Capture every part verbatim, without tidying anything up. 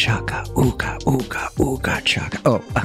chaka, ooga, ooga, ooga, chaka.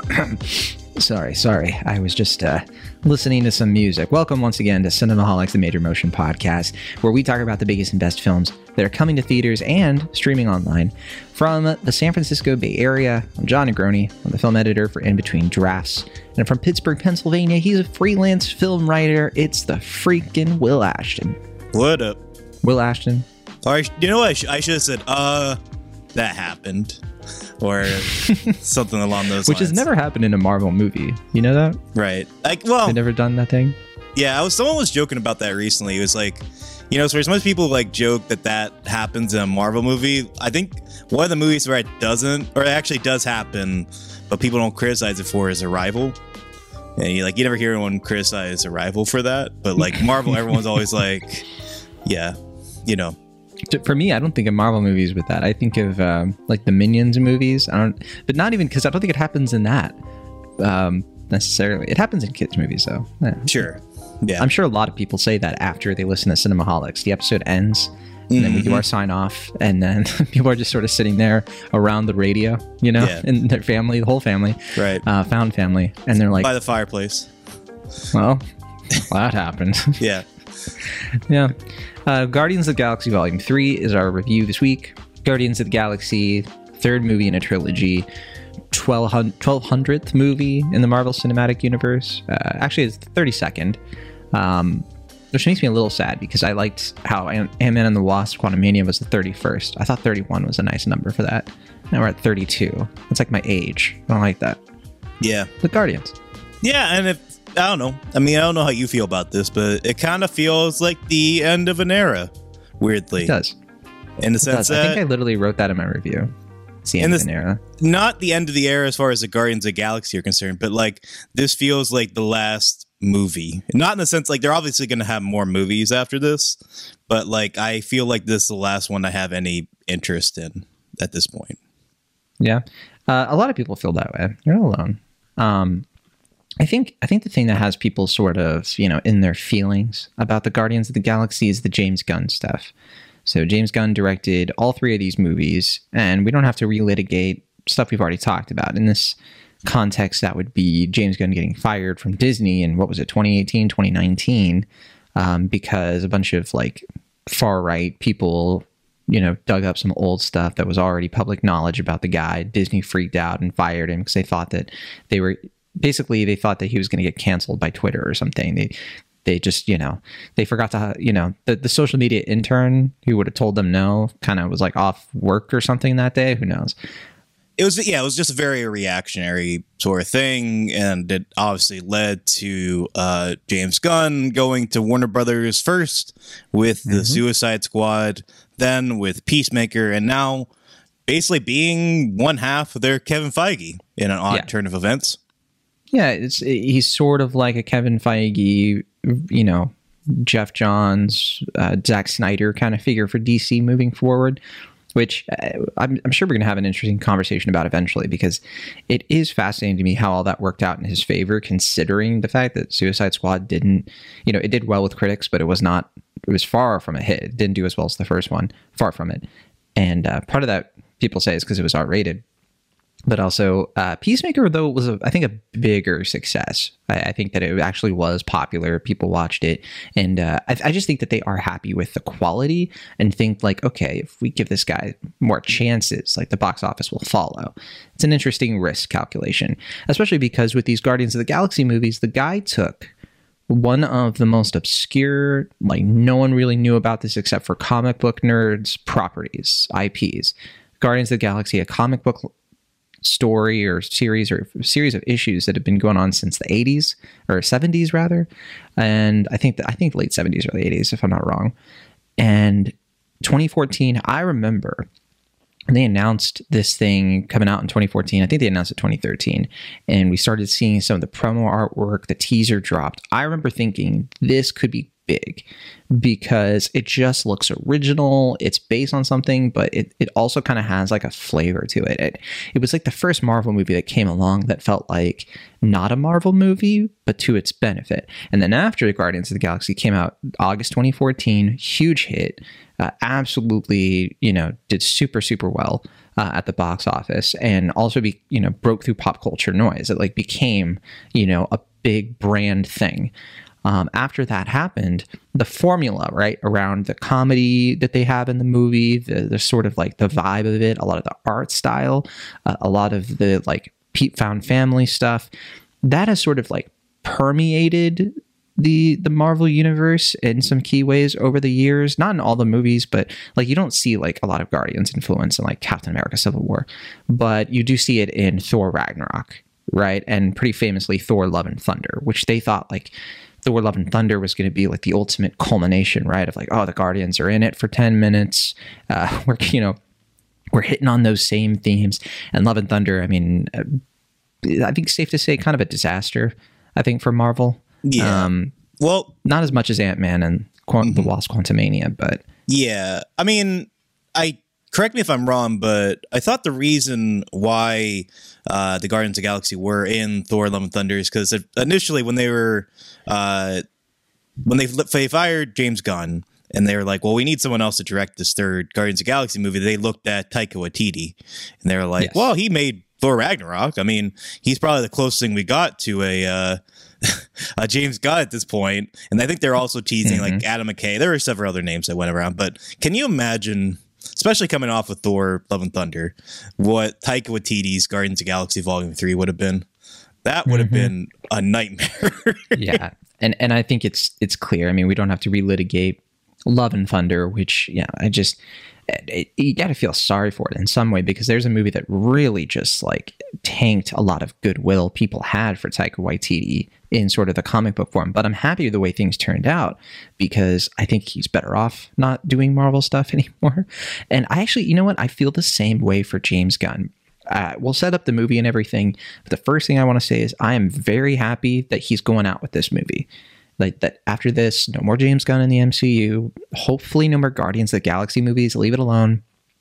Oh, sorry, sorry. I was just uh, listening to some music. Welcome once again to Cinemaholics, the Major Motion Podcast, where we talk about the biggest and best films that are coming to theaters and streaming online. From the San Francisco Bay Area, I'm John Negroni. I'm the film editor for In Between Drafts. And from Pittsburgh, Pennsylvania, he's a freelance film writer. It's the freaking Will Ashton. What up? Will Ashton. Or, you know what? I, sh- I should have said, uh, that happened. Or something along those Which lines. has never happened in a Marvel movie. You know that? Right. Like, well, They've never done that thing? yeah, I was, someone was joking about that recently. It was like, you know, so as much people like joke that that happens in a Marvel movie, I think one of the movies where it doesn't, or it actually does happen, but people don't criticize it for is Arrival. And you, like, you never hear anyone criticize Arrival for that. But like Marvel, everyone's always like, yeah, you know. For me, I don't think of Marvel movies with that. I think of um, like the Minions movies. I don't, but not even because I don't think it happens in that um, necessarily. It happens in kids' movies, though. Yeah. Sure. Yeah. I'm sure a lot of people say that after they listen to Cinemaholics. The episode ends, and then we do our sign off, and then people are just sort of sitting there around the radio, you know, Yeah. and their family, the whole family, Right. uh, found family, and they're like, By the fireplace. well, that happened. Yeah. Yeah. Uh, Guardians of the Galaxy Volume three is our review this week. Guardians of the Galaxy, third movie in a trilogy, twelve hundredth movie in the Marvel Cinematic Universe. Uh, actually, it's the thirty-second, um, which makes me a little sad because I liked how Ant-Man and the Wasp Quantumania was the thirty-first. I thought thirty-one was a nice number for that. Now we're at thirty-two. It's like my age. I don't like that. Yeah. But Guardians. Yeah, and if I don't know. I mean, I don't know how you feel about this, but it kind of feels like the end of an era, weirdly. It does. In the It sense does. that I think I literally wrote that in my review. It's the In end of this- an era. not the end of the era as far as the Guardians of the Galaxy are concerned, but like this feels like the last movie. Not in the sense like they're obviously going to have more movies after this, but like I feel like this is the last one I have any interest in at this point. Yeah. Uh, a lot of people feel that way. You're not alone. Um, I think I think the thing that has people sort of, you know, in their feelings about the Guardians of the Galaxy is the James Gunn stuff. So James Gunn directed all three of these movies, and we don't have to relitigate stuff we've already talked about. In this context, that would be James Gunn getting fired from Disney in, what was it, twenty eighteen, twenty nineteen, um, because a bunch of like far-right people, you know, dug up some old stuff that was already public knowledge about the guy. Disney freaked out and fired him because they thought that they were... Basically, they thought that he was going to get canceled by Twitter or something. They they just, you know, they forgot to, you know, the, the social media intern who would have told them no kind of was like off work or something that day. Who knows? It was, yeah, it was just a very reactionary sort of thing. And it obviously led to uh, James Gunn going to Warner Brothers first with the Mm-hmm. Suicide Squad, then with Peacemaker, and now basically being one half of their Kevin Feige in an odd Yeah. turn of events. Yeah, it's he's sort of like a Kevin Feige, you know, Jeff Johns, uh, Zack Snyder kind of figure for D C moving forward, which uh, I'm, I'm sure we're going to have an interesting conversation about eventually, because it is fascinating to me how all that worked out in his favor, considering the fact that Suicide Squad didn't, you know, it did well with critics, but it was not, it was far from a hit. It didn't do as well as the first one, far from it. And uh, part of that, people say, is because it was R-rated. But also, uh, Peacemaker, though, was, a, I think, a bigger success. I, I think that it actually was popular. People watched it. And uh, I, I just think that they are happy with the quality and think like, okay, if we give this guy more chances, like the box office will follow. It's an interesting risk calculation, especially because with these Guardians of the Galaxy movies, the guy took one of the most obscure, like no one really knew about this except for comic book nerds, properties, I Ps. Guardians of the Galaxy, a comic book story or series or series of issues that have been going on since the eighties or seventies rather, and I think that I think late seventies, early eighties, if I'm not wrong. And twenty fourteen, I remember they announced this thing coming out in twenty fourteen. I think they announced it twenty thirteen, and we started seeing some of the promo artwork. The teaser dropped. I remember thinking this could be big because it just looks original. It's based on something, but it, it also kind of has like a flavor to it. it. It was like the first Marvel movie that came along that felt like not a Marvel movie, but to its benefit. And then after Guardians of the Galaxy came out, August twenty fourteen, huge hit, uh, absolutely, you know, did super, super well uh, at the box office, and also be, you know, broke through pop culture noise. It like became, you know, a big brand thing. Um, after that happened, the formula, right, around the comedy that they have in the movie, the, the sort of like the vibe of it, a lot of the art style, uh, a lot of the like Pete found family stuff, that has sort of like permeated the the Marvel universe in some key ways over the years. Not in all the movies, but like you don't see like a lot of Guardians influence in like Captain America Civil War, but you do see it in Thor Ragnarok, right? And pretty famously Thor Love and Thunder, which they thought like Thor Love and Thunder was going to be like the ultimate culmination, right? Of like, oh, the Guardians are in it for ten minutes. Uh, we're, you know, we're hitting on those same themes. And Love and Thunder, I mean, uh, I think it's safe to say kind of a disaster, I think, for Marvel. Yeah. Um, well, not as much as Ant-Man and Quant- mm-hmm. the Wasp Quantumania, but. Yeah. I mean, I correct me if I'm wrong, but I thought the reason why uh, the Guardians of the Galaxy were in Thor Love and Thunder is because initially when they were, uh, when they, they fired James Gunn, and they were like, well, we need someone else to direct this third Guardians of the Galaxy movie. They looked at Taika Waititi, and they were like, yes. well, he made Thor Ragnarok. I mean, he's probably the closest thing we got to a, uh, a James Gunn at this point. And I think they're also teasing mm-hmm. like Adam McKay. There were several other names that went around. But can you imagine, especially coming off of Thor Love and Thunder, what Taika Waititi's Guardians of the Galaxy Volume three would have been? That would have mm-hmm. been a nightmare. Yeah. And and I think it's it's clear. I mean, we don't have to relitigate Love and Thunder, which, yeah, I just, it, you got to feel sorry for it in some way, because there's a movie that really just like tanked a lot of goodwill people had for Taika Waititi in sort of the comic book form. But I'm happy with the way things turned out, because I think he's better off not doing Marvel stuff anymore. And I actually, you know what? I feel the same way for James Gunn. Uh, we'll set up the movie and everything. But the first thing I want to say is I am very happy that he's going out with this movie. Like that after this, no more James Gunn in the M C U. Hopefully no more Guardians of the Galaxy movies. Leave it alone.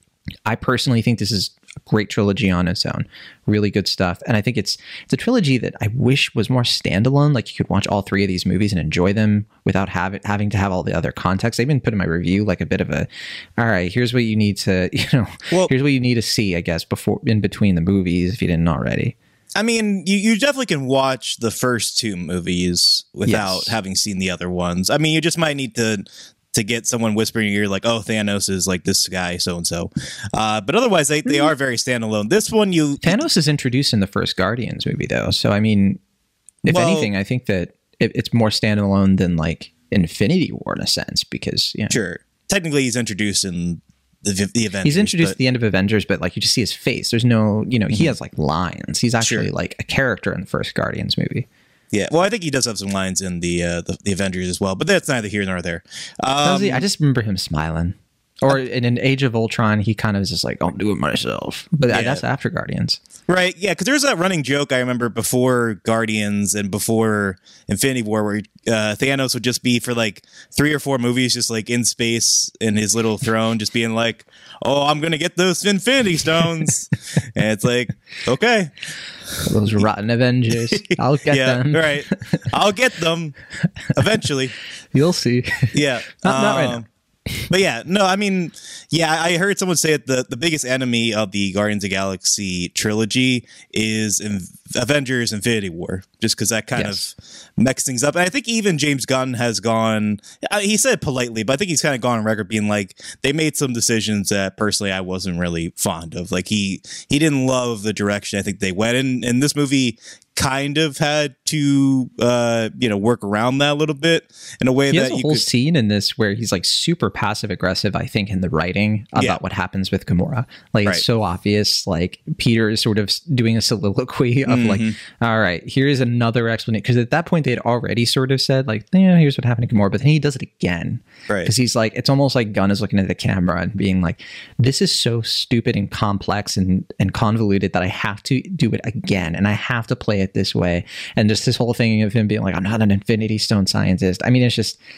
I personally think this is a great trilogy on its own. Really good stuff. And I think it's it's a trilogy that I wish was more standalone. Like you could watch all three of these movies and enjoy them without having having to have all the other context. I even put in my review like a bit of a, all right, here's what you need to, you know, well, here's what you need to see, I guess, before in between the movies if you didn't already. I mean, you, you definitely can watch the first two movies without yes. having seen the other ones. I mean, you just might need to to get someone whispering in your ear like, oh, Thanos is like this guy, so-and-so. Uh, but otherwise, they, they are very standalone. This one, you... Thanos is introduced in the first Guardians movie, though. So, I mean, if well, anything, I think that it, it's more standalone than like Infinity War in a sense, because, yeah. Sure. Technically, he's introduced in... The, the Avengers, he's introduced but, at the end of Avengers, but like you just see his face. There's no, you know, mm-hmm. he has like lines. He's actually sure. like a character in the first Guardians movie. Yeah, well, I think he does have some lines in the uh, the, the Avengers as well, but that's neither here nor there. Um, Does he? I just remember him smiling. Or in an Age of Ultron, he kind of is just like, I'll do it myself. But yeah. that's after Guardians. Right, yeah, because there's that running joke I remember before Guardians and before Infinity War where uh, Thanos would just be for like three or four movies just like in space in his little throne, just being like, oh, I'm going to get those Infinity Stones. And it's like, okay. Those rotten Avengers. I'll get yeah, them. Right. I'll get them eventually. You'll see. Yeah. Not, um, not right now. But yeah, no, I mean, yeah, I heard someone say that the, the biggest enemy of the Guardians of the Galaxy trilogy is in Avengers Infinity War, just because that kind yes. of mixes things up. And I think even James Gunn has gone, he said it politely, but I think he's kind of gone on record being like, they made some decisions that personally I wasn't really fond of. Like he he didn't love the direction I think they went in. And this movie kind of had to, uh, you know, work around that a little bit in a way he that has a you whole could... scene in this where he's like super passive aggressive, I think, in the writing about yeah. what happens with Gamora. Like right. it's so obvious. Like Peter is sort of doing a soliloquy of mm-hmm. like, all right, here's another explanation. Because at that point they had already sort of said like, yeah, here's what happened to Gamora. But then he does it again. Right. Because he's like, it's almost like Gunn is looking at the camera and being like, this is so stupid and complex and, and convoluted that I have to do it again. And I have to play it this way. And just this whole thing of him being like, I'm not an Infinity Stone scientist. I mean, it's just,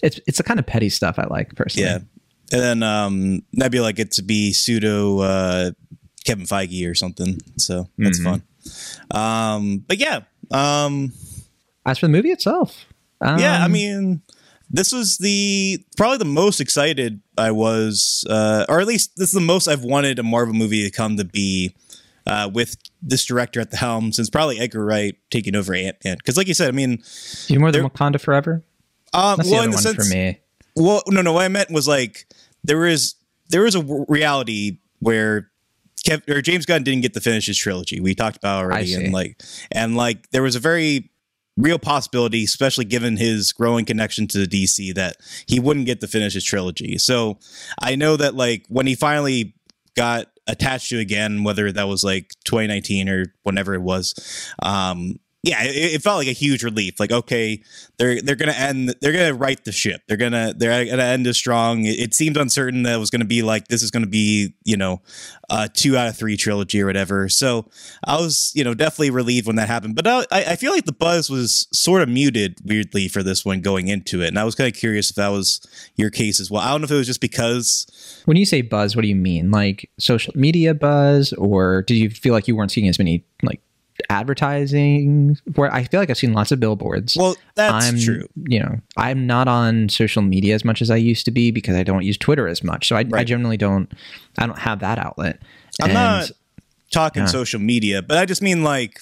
it's it's the kind of petty stuff I like personally. Yeah. And then um, Nebula gets to be pseudo uh, Kevin Feige or something. So that's mm-hmm. fun. Um, but yeah. Um, As for the movie itself. Um, yeah, I mean, this was the probably the most excited I was, uh, or at least this is the most I've wanted a Marvel movie to come to be uh, with this director at the helm since probably Edgar Wright taking over Ant-Man. Because like you said, I mean... You more than Wakanda Forever? Um, That's well, the other in the one sense, for me. Well, no, no. What I meant was like there is there is a reality where Kev, or James Gunn didn't get to finish his trilogy. We talked about already, and like and like there was a very real possibility, especially given his growing connection to the D C, that he wouldn't get to finish his trilogy. So I know that like when he finally got attached to again, whether that was like twenty nineteen or whenever it was, um, yeah, it, it felt like a huge relief. Like, okay, they're they're gonna end. They're gonna right the ship. They're gonna they're gonna end as strong. It, it seemed uncertain that it was gonna be like this is gonna be you know a two out of three trilogy or whatever. So I was you know definitely relieved when that happened. But I I feel like the buzz was sort of muted weirdly for this one going into it, and I was kind of curious if that was your case as well. I don't know if it was just because when you say buzz, what do you mean? Like social media buzz, or did you feel like you weren't seeing as many like advertising where I feel like I've seen lots of billboards. Well, that's I'm, true. You know, I'm not on social media as much as I used to be because I don't use Twitter as much. So I, right. I generally don't, I don't have that outlet. I'm and, not talking yeah. social media, but I just mean like,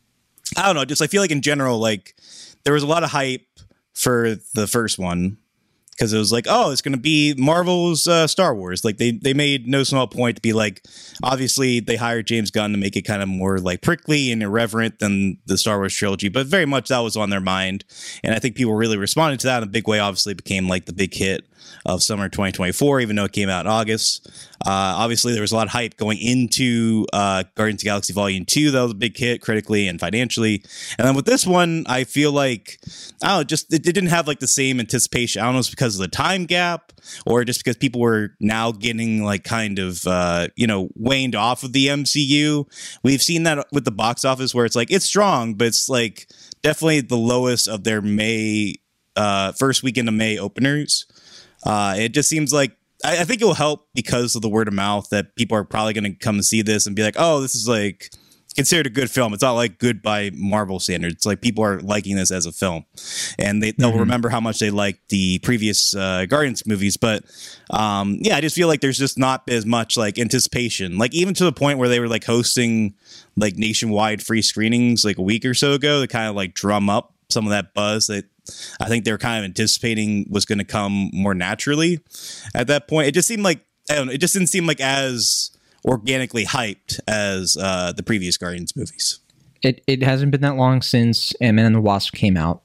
I don't know, just I feel like in general, like there was a lot of hype for the first one. Because it was like, oh, it's going to be Marvel's uh, Star Wars. Like they they made no small point to be like, obviously they hired James Gunn to make it kind of more like prickly and irreverent than the Star Wars trilogy, but very much that was on their mind. And I think people really responded to that in a big way. Obviously, it became like the big hit of summer twenty twenty-four, even though it came out in August. Uh, obviously, there was a lot of hype going into uh, Guardians of the Galaxy Volume two. That was a big hit critically and financially. And then with this one, I feel like, I don't know, just it, it didn't have like the same anticipation. I don't know if it's because of the time gap or just because people were now getting like kind of, uh, you know, waned off of the M C U. We've seen that with the box office where it's like, it's strong, but it's like definitely the lowest of their May, uh, first weekend of May openers. Uh, it just seems like I, I think it will help because of the word of mouth that people are probably going to come and see this and be like, oh, this is like considered a good film. It's not like good by Marvel standards. It's like people are liking this as a film, and they, they'll mm-hmm. remember how much they liked the previous uh, Guardians movies. But um, yeah, I just feel like there's just not as much like anticipation, like even to the point where they were like hosting like nationwide free screenings like a week or so ago to kind of like drum up some of that buzz that I think they were kind of anticipating was going to come more naturally at that point. It just seemed like, I don't know, it just didn't seem like as organically hyped as uh, the previous Guardians movies. It it hasn't been that long since Ant-Man and the Wasp came out.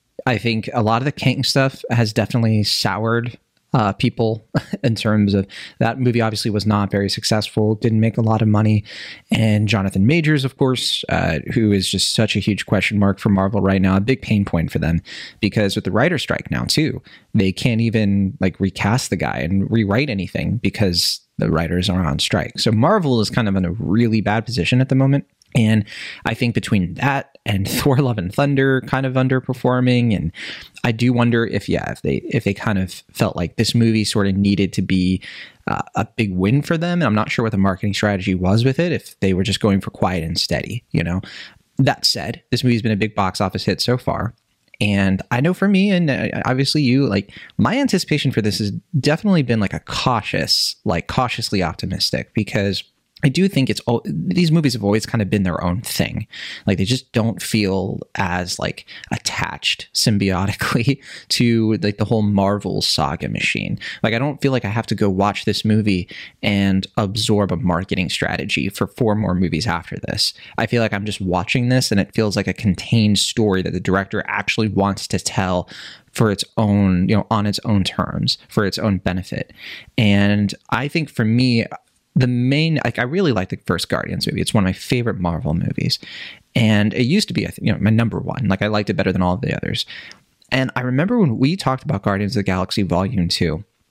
I think a lot of the Kang stuff has definitely soured uh, people in terms of that movie obviously was not very successful, didn't make a lot of money. And Jonathan Majors, of course, uh, who is just such a huge question mark for Marvel right now, a big pain point for them because with the writer strike now too, they can't even like recast the guy and rewrite anything because the writers are on strike. So Marvel is kind of in a really bad position at the moment. And I think between that and Thor Love and Thunder kind of underperforming, and I do wonder if, yeah, if they if they kind of felt like this movie sort of needed to be uh, a big win for them. And I'm not sure what the marketing strategy was with it, if they were just going for quiet and steady, you know. That said, this movie's been a big box office hit so far. And I know for me, and obviously you, like my anticipation for this has definitely been like a cautious, like cautiously optimistic, because I do think it's all these movies have always kind of been their own thing. Like they just don't feel as like attached symbiotically to like the whole Marvel saga machine. Like I don't feel like I have to go watch this movie and absorb a marketing strategy for four more movies after this. I feel like I'm just watching this and it feels like a contained story that the director actually wants to tell for its own, you know, on its own terms, for its own benefit. And I think for me, the main, like, I really like the first Guardians movie. It's one of my favorite Marvel movies. And it used to be, you know, my number one. Like, I liked it better than all of the others. And I remember when we talked about Guardians of the Galaxy Volume two,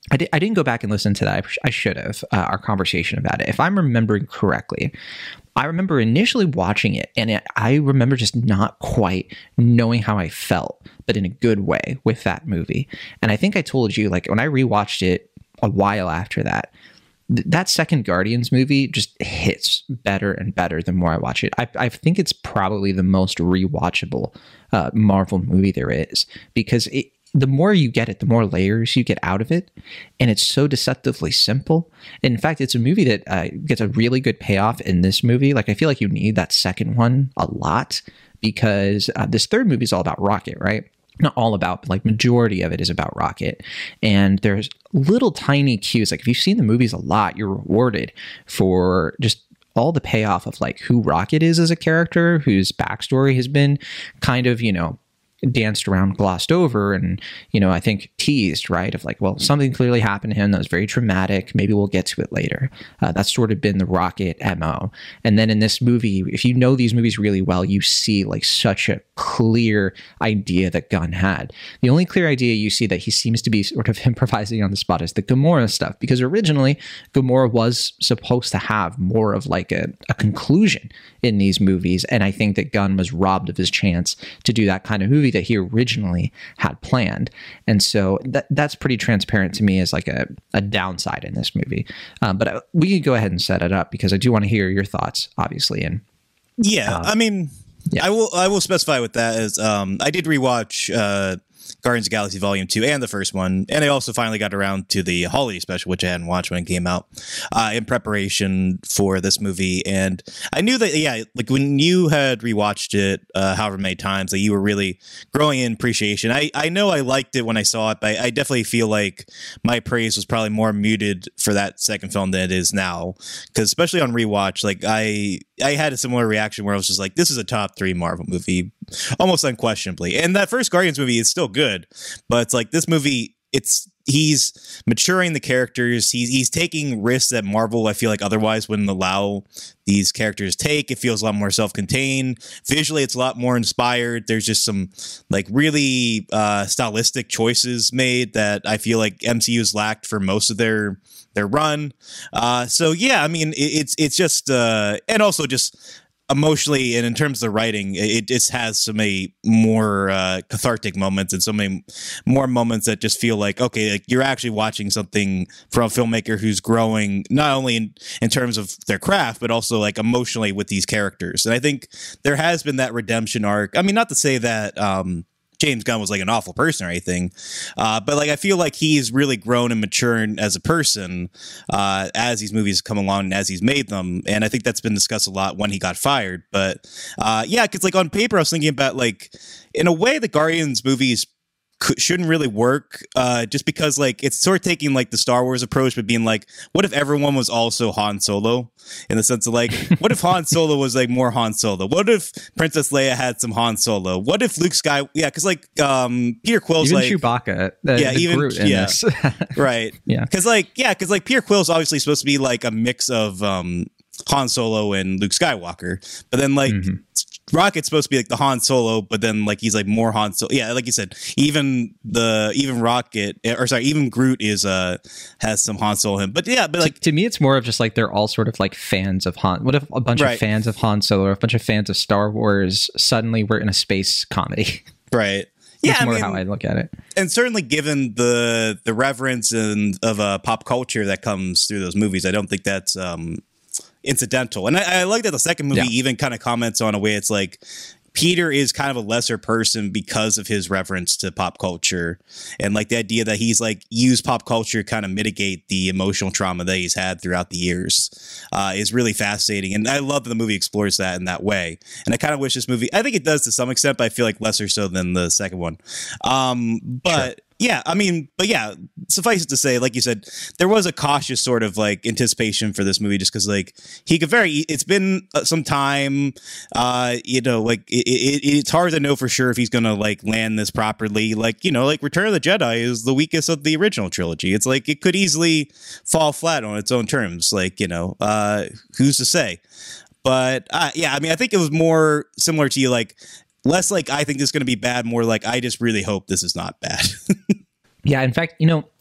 I, di- I didn't go back and listen to that. I, sh- I should have, uh, our conversation about it. If I'm remembering correctly, I remember initially watching it, and it, I remember just not quite knowing how I felt, but in a good way with that movie. And I think I told you, like, when I rewatched it a while after that, th- that second Guardians movie just hits better and better the more I watch it. I, I think it's probably the most rewatchable uh, Marvel movie there is, because it, the more you get it, the more layers you get out of it. And it's so deceptively simple. In fact, it's a movie that uh, gets a really good payoff in this movie. Like, I feel like you need that second one a lot, because uh, this third movie is all about Rocket, right? Not all about, but like majority of it is about Rocket. And there's little tiny cues. Like, if you've seen the movies a lot, you're rewarded for just all the payoff of like who Rocket is as a character, whose backstory has been kind of, you know, danced around, glossed over, and, you know, I think teased, right? Of like, well, something clearly happened to him that was very traumatic. Maybe we'll get to it later. Uh, that's sort of been the Rocket M O. And then in this movie, if you know these movies really well, you see like such a clear idea that Gunn had. The only clear idea you see that he seems to be sort of improvising on the spot is the Gamora stuff, because originally Gamora was supposed to have more of like a, a conclusion in these movies. And I think that Gunn was robbed of his chance to do that kind of movie that he originally had planned. And so that that's pretty transparent to me as like a, a downside in this movie. Um, but I, we could go ahead and set it up, because I do want to hear your thoughts, obviously. And yeah, um, I mean, yeah. I will I will specify with that as um, I did rewatch uh, Guardians of the Galaxy Volume two and the first one, and I also finally got around to the holiday special, which I hadn't watched when it came out, uh, in preparation for this movie. And I knew that, yeah, like when you had rewatched it uh, however many times, that you were really growing in appreciation. I, I know I liked it when I saw it, but I, I definitely feel like my praise was probably more muted for that second film than it is now, because especially on rewatch, like I I had a similar reaction where I was just like, this is a top three Marvel movie, almost unquestionably. And that first Guardians movie is still good, but it's like this movie, it's he's maturing the characters. He's he's taking risks that Marvel, I feel like, otherwise wouldn't allow these characters take. It feels a lot more self-contained. Visually, it's a lot more inspired. There's just some like really uh, stylistic choices made that I feel like M C U's lacked for most of their their run. Uh, so yeah, I mean, it, it's it's just uh, and also just emotionally and in terms of the writing, it just has so many more uh, cathartic moments and so many more moments that just feel like, okay, like you're actually watching something from a filmmaker who's growing not only in, in terms of their craft, but also like emotionally with these characters. And I think there has been that redemption arc. I mean, not to say that um, James Gunn was like an awful person or anything, uh, but like I feel like he's really grown and matured as a person uh, as these movies come along and as he's made them, and I think that's been discussed a lot when he got fired. But uh, yeah, because like on paper, I was thinking about like in a way the Guardians movies could, shouldn't really work, uh, just because like it's sort of taking like the Star Wars approach, but being like, what if everyone was also Han Solo? In the sense of like, what if Han Solo was like more Han Solo? What if Princess Leia had some Han Solo? What if Luke Sky? Yeah, because like um, Peter Quill's even like Chewbacca, the, yeah, the even Groot in yeah, this. right, yeah, because like yeah, because like Peter Quill's obviously supposed to be like a mix of um, Han Solo and Luke Skywalker, but then like. Mm-hmm. Rocket's supposed to be like the Han Solo, but then like he's like more Han Solo. Yeah, like you said, even the even Rocket or sorry, even Groot is uh has some Han Solo in him. But yeah, but like to, to me, it's more of just like they're all sort of like fans of Han. What if a bunch right. of fans of Han Solo or a bunch of fans of Star Wars suddenly we're in a space comedy? Right. Yeah, That's more I mean, how I look at it. And certainly given the the reverence and of uh, pop culture that comes through those movies, I don't think that's um incidental. And I, I like that the second movie yeah. even kind of comments on a way it's like Peter is kind of a lesser person because of his reverence to pop culture, and like the idea that he's like used pop culture to kind of mitigate the emotional trauma that he's had throughout the years uh, is really fascinating. And I love that the movie explores that in that way. And I kind of wish this movie, I think it does to some extent, but I feel like lesser so than the second one. Um, but sure. Yeah, I mean, but yeah, suffice it to say, like you said, there was a cautious sort of like anticipation for this movie just because like he could very, it's been some time, uh, you know, like it, it, it's hard to know for sure if he's going to like land this properly. Like, you know, like Return of the Jedi is the weakest of the original trilogy. It's like it could easily fall flat on its own terms. Like, you know, uh, who's to say? But uh, yeah, I mean, I think it was more similar to you, like, less like I think this is going to be bad, more like I just really hope this is not bad. Yeah, in fact, you know,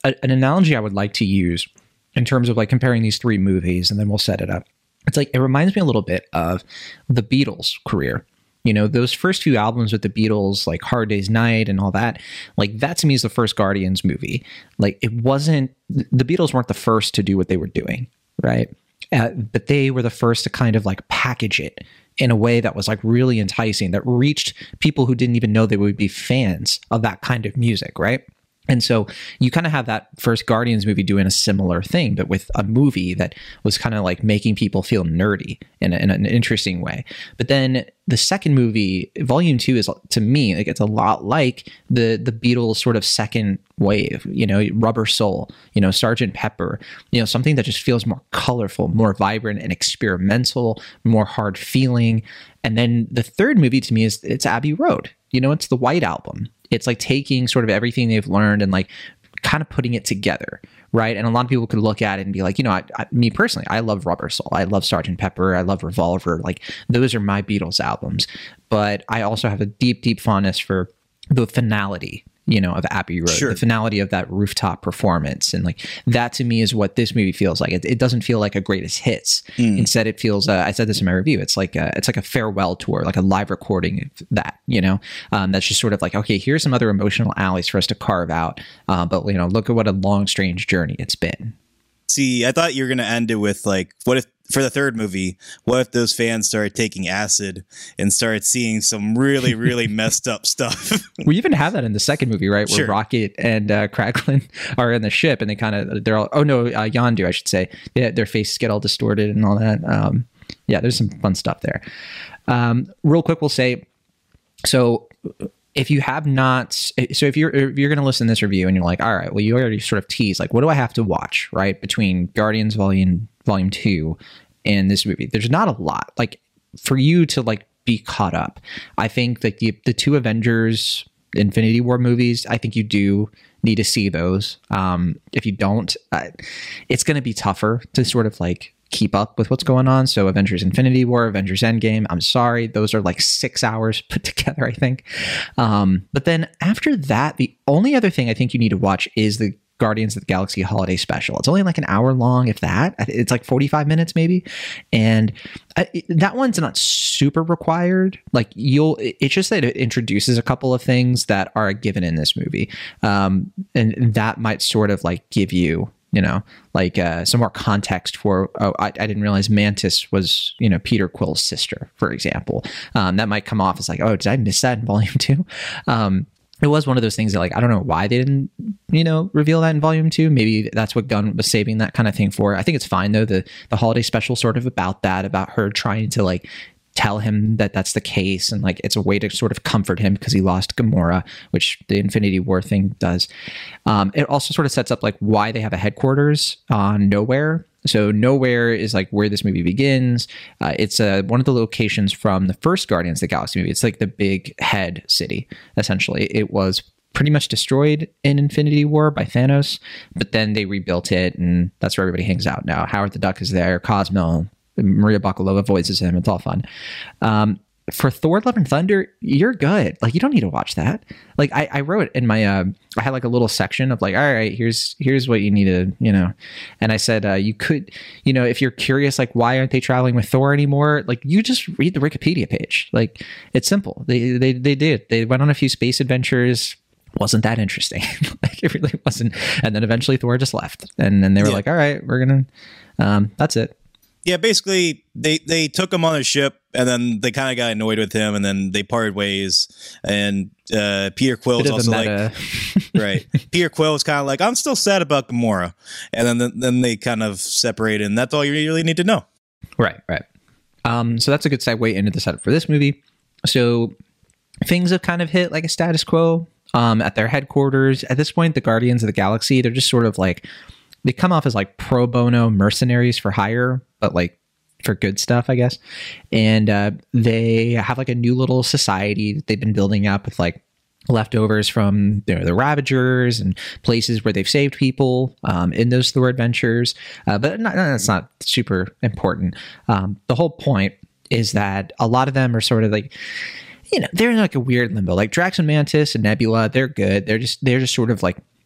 a, an analogy I would like to use in terms of like comparing these three movies, and then we'll set it up. It's like, it reminds me a little bit of the Beatles' career. You know, those first few albums with the Beatles, like Hard Day's Night and all that, like that to me is the first Guardians movie. Like it wasn't, the Beatles weren't the first to do what they were doing, right? Uh, but they were the first to kind of like package it in a way that was like really enticing, that reached people who didn't even know they would be fans of that kind of music, right? And so you kind of have that first Guardians movie doing a similar thing, but with a movie that was kind of like making people feel nerdy in, a, in an interesting way. But then the second movie, Volume Two, is to me like it's a lot like the the Beatles sort of second wave. You know, Rubber Soul, you know, Sergeant Pepper. You know, something that just feels more colorful, more vibrant, and experimental, more hard feeling. And then the third movie to me is it's Abbey Road. You know, it's the White Album. It's like taking sort of everything they've learned and like kind of putting it together, right? And a lot of people could look at it and be like, you know, I, I, me personally, I love Rubber Soul. I love Sergeant Pepper. I love Revolver. Like those are my Beatles albums. But I also have a deep, deep fondness for the finality, you know, of Abbey Road, sure. The finality of that rooftop performance. And like that to me is what this movie feels like. It, it doesn't feel like a greatest hits. Mm. Instead, it feels, uh, I said this in my review, it's like a, it's like a farewell tour, like a live recording of that, you know, um, that's just sort of like, okay, here's some other emotional alleys for us to carve out. Uh, but, you know, look at what a long, strange journey it's been. See, I thought you were going to end it with like, what if, for the third movie, what if those fans started taking acid and started seeing some really, really messed up stuff? We even have that in the second movie, right? Where sure. Rocket and uh, Cracklin are in the ship and they kind of, they're all, oh no, uh, Yondu, I should say. They, their faces get all distorted and all that. Um, yeah, there's some fun stuff there. Um, real quick, we'll say, so if you have not, so if you're if you're going to listen to this review and you're like, all right, well, you already sort of teased, like, what do I have to watch, right, between Guardians Volume Volume Two and this movie? There's not a lot, like, for you to like be caught up. I think that the the two Avengers Infinity War movies, I think you do need to see those. Um, if you don't, uh, it's going to be tougher to sort of like keep up with what's going on. So Avengers Infinity War, Avengers Endgame, I'm sorry, those are like six hours put together, I think. Um, but then after that, the only other thing I think you need to watch is the Guardians of the Galaxy Holiday Special. It's only like an hour long, if that. It's like forty-five minutes maybe. And I, that one's not super required. Like you'll, it's just that it introduces a couple of things that are a given in this movie. Um, and that might sort of like give you, you know, like uh, some more context for, oh, I, I didn't realize Mantis was, you know, Peter Quill's sister, for example. Um, that might come off as like, oh, did I miss that in Volume Two? Um, it was one of those things that, like, I don't know why they didn't, you know, reveal that in Volume Two. Maybe that's what Gunn was saving that kind of thing for. I think it's fine, though. The, the holiday special sort of about that, about her trying to, like, tell him that that's the case, and like it's a way to sort of comfort him because he lost Gamora, which the Infinity War thing does. Um, it also sort of sets up like why they have a headquarters on Nowhere. So Nowhere is like where this movie begins. Uh, it's uh, one of the locations from the first Guardians of the Galaxy movie. It's like the big head city, essentially. It was pretty much destroyed in Infinity War by Thanos, but then they rebuilt it, and that's where everybody hangs out now. Howard the Duck is there, Cosmo, Maria Bakalova voices him. It's all fun. Um, for Thor: Love and Thunder, you're good. Like, you don't need to watch that. Like, I, I wrote in my, uh, I had like a little section of like, all right, here's here's what you need to, you know. And I said, uh, you could, you know, if you're curious, like, why aren't they traveling with Thor anymore? Like, you just read the Wikipedia page. Like, it's simple. They they they did. They went on a few space adventures. Wasn't that interesting. Like, it really wasn't. And then eventually Thor just left. And then they were yeah. like, all right, we're gonna. Um, that's it. Yeah, basically, they, they took him on a ship, and then they kind of got annoyed with him, and then they parted ways. And uh, Peter Quill was also like, right. Peter Quill was kind of like, I'm still sad about Gamora, and then then they kind of separated, and that's all you really need to know. Right, right. Um, so that's a good segue into the setup for this movie. So things have kind of hit like a status quo um, at their headquarters. At this point, the Guardians of the Galaxy, they're just sort of like, they come off as like pro bono mercenaries for hire, but like for good stuff, I guess. And uh, they have like a new little society that they've been building up with like leftovers from, you know, the Ravagers and places where they've saved people um, in those Thor adventures. Uh, but not, that's not super important. Um, the whole point is that a lot of them are sort of like, you know, they're in like a weird limbo. Like Drax and Mantis and Nebula, they're good. They're just they're just sort of like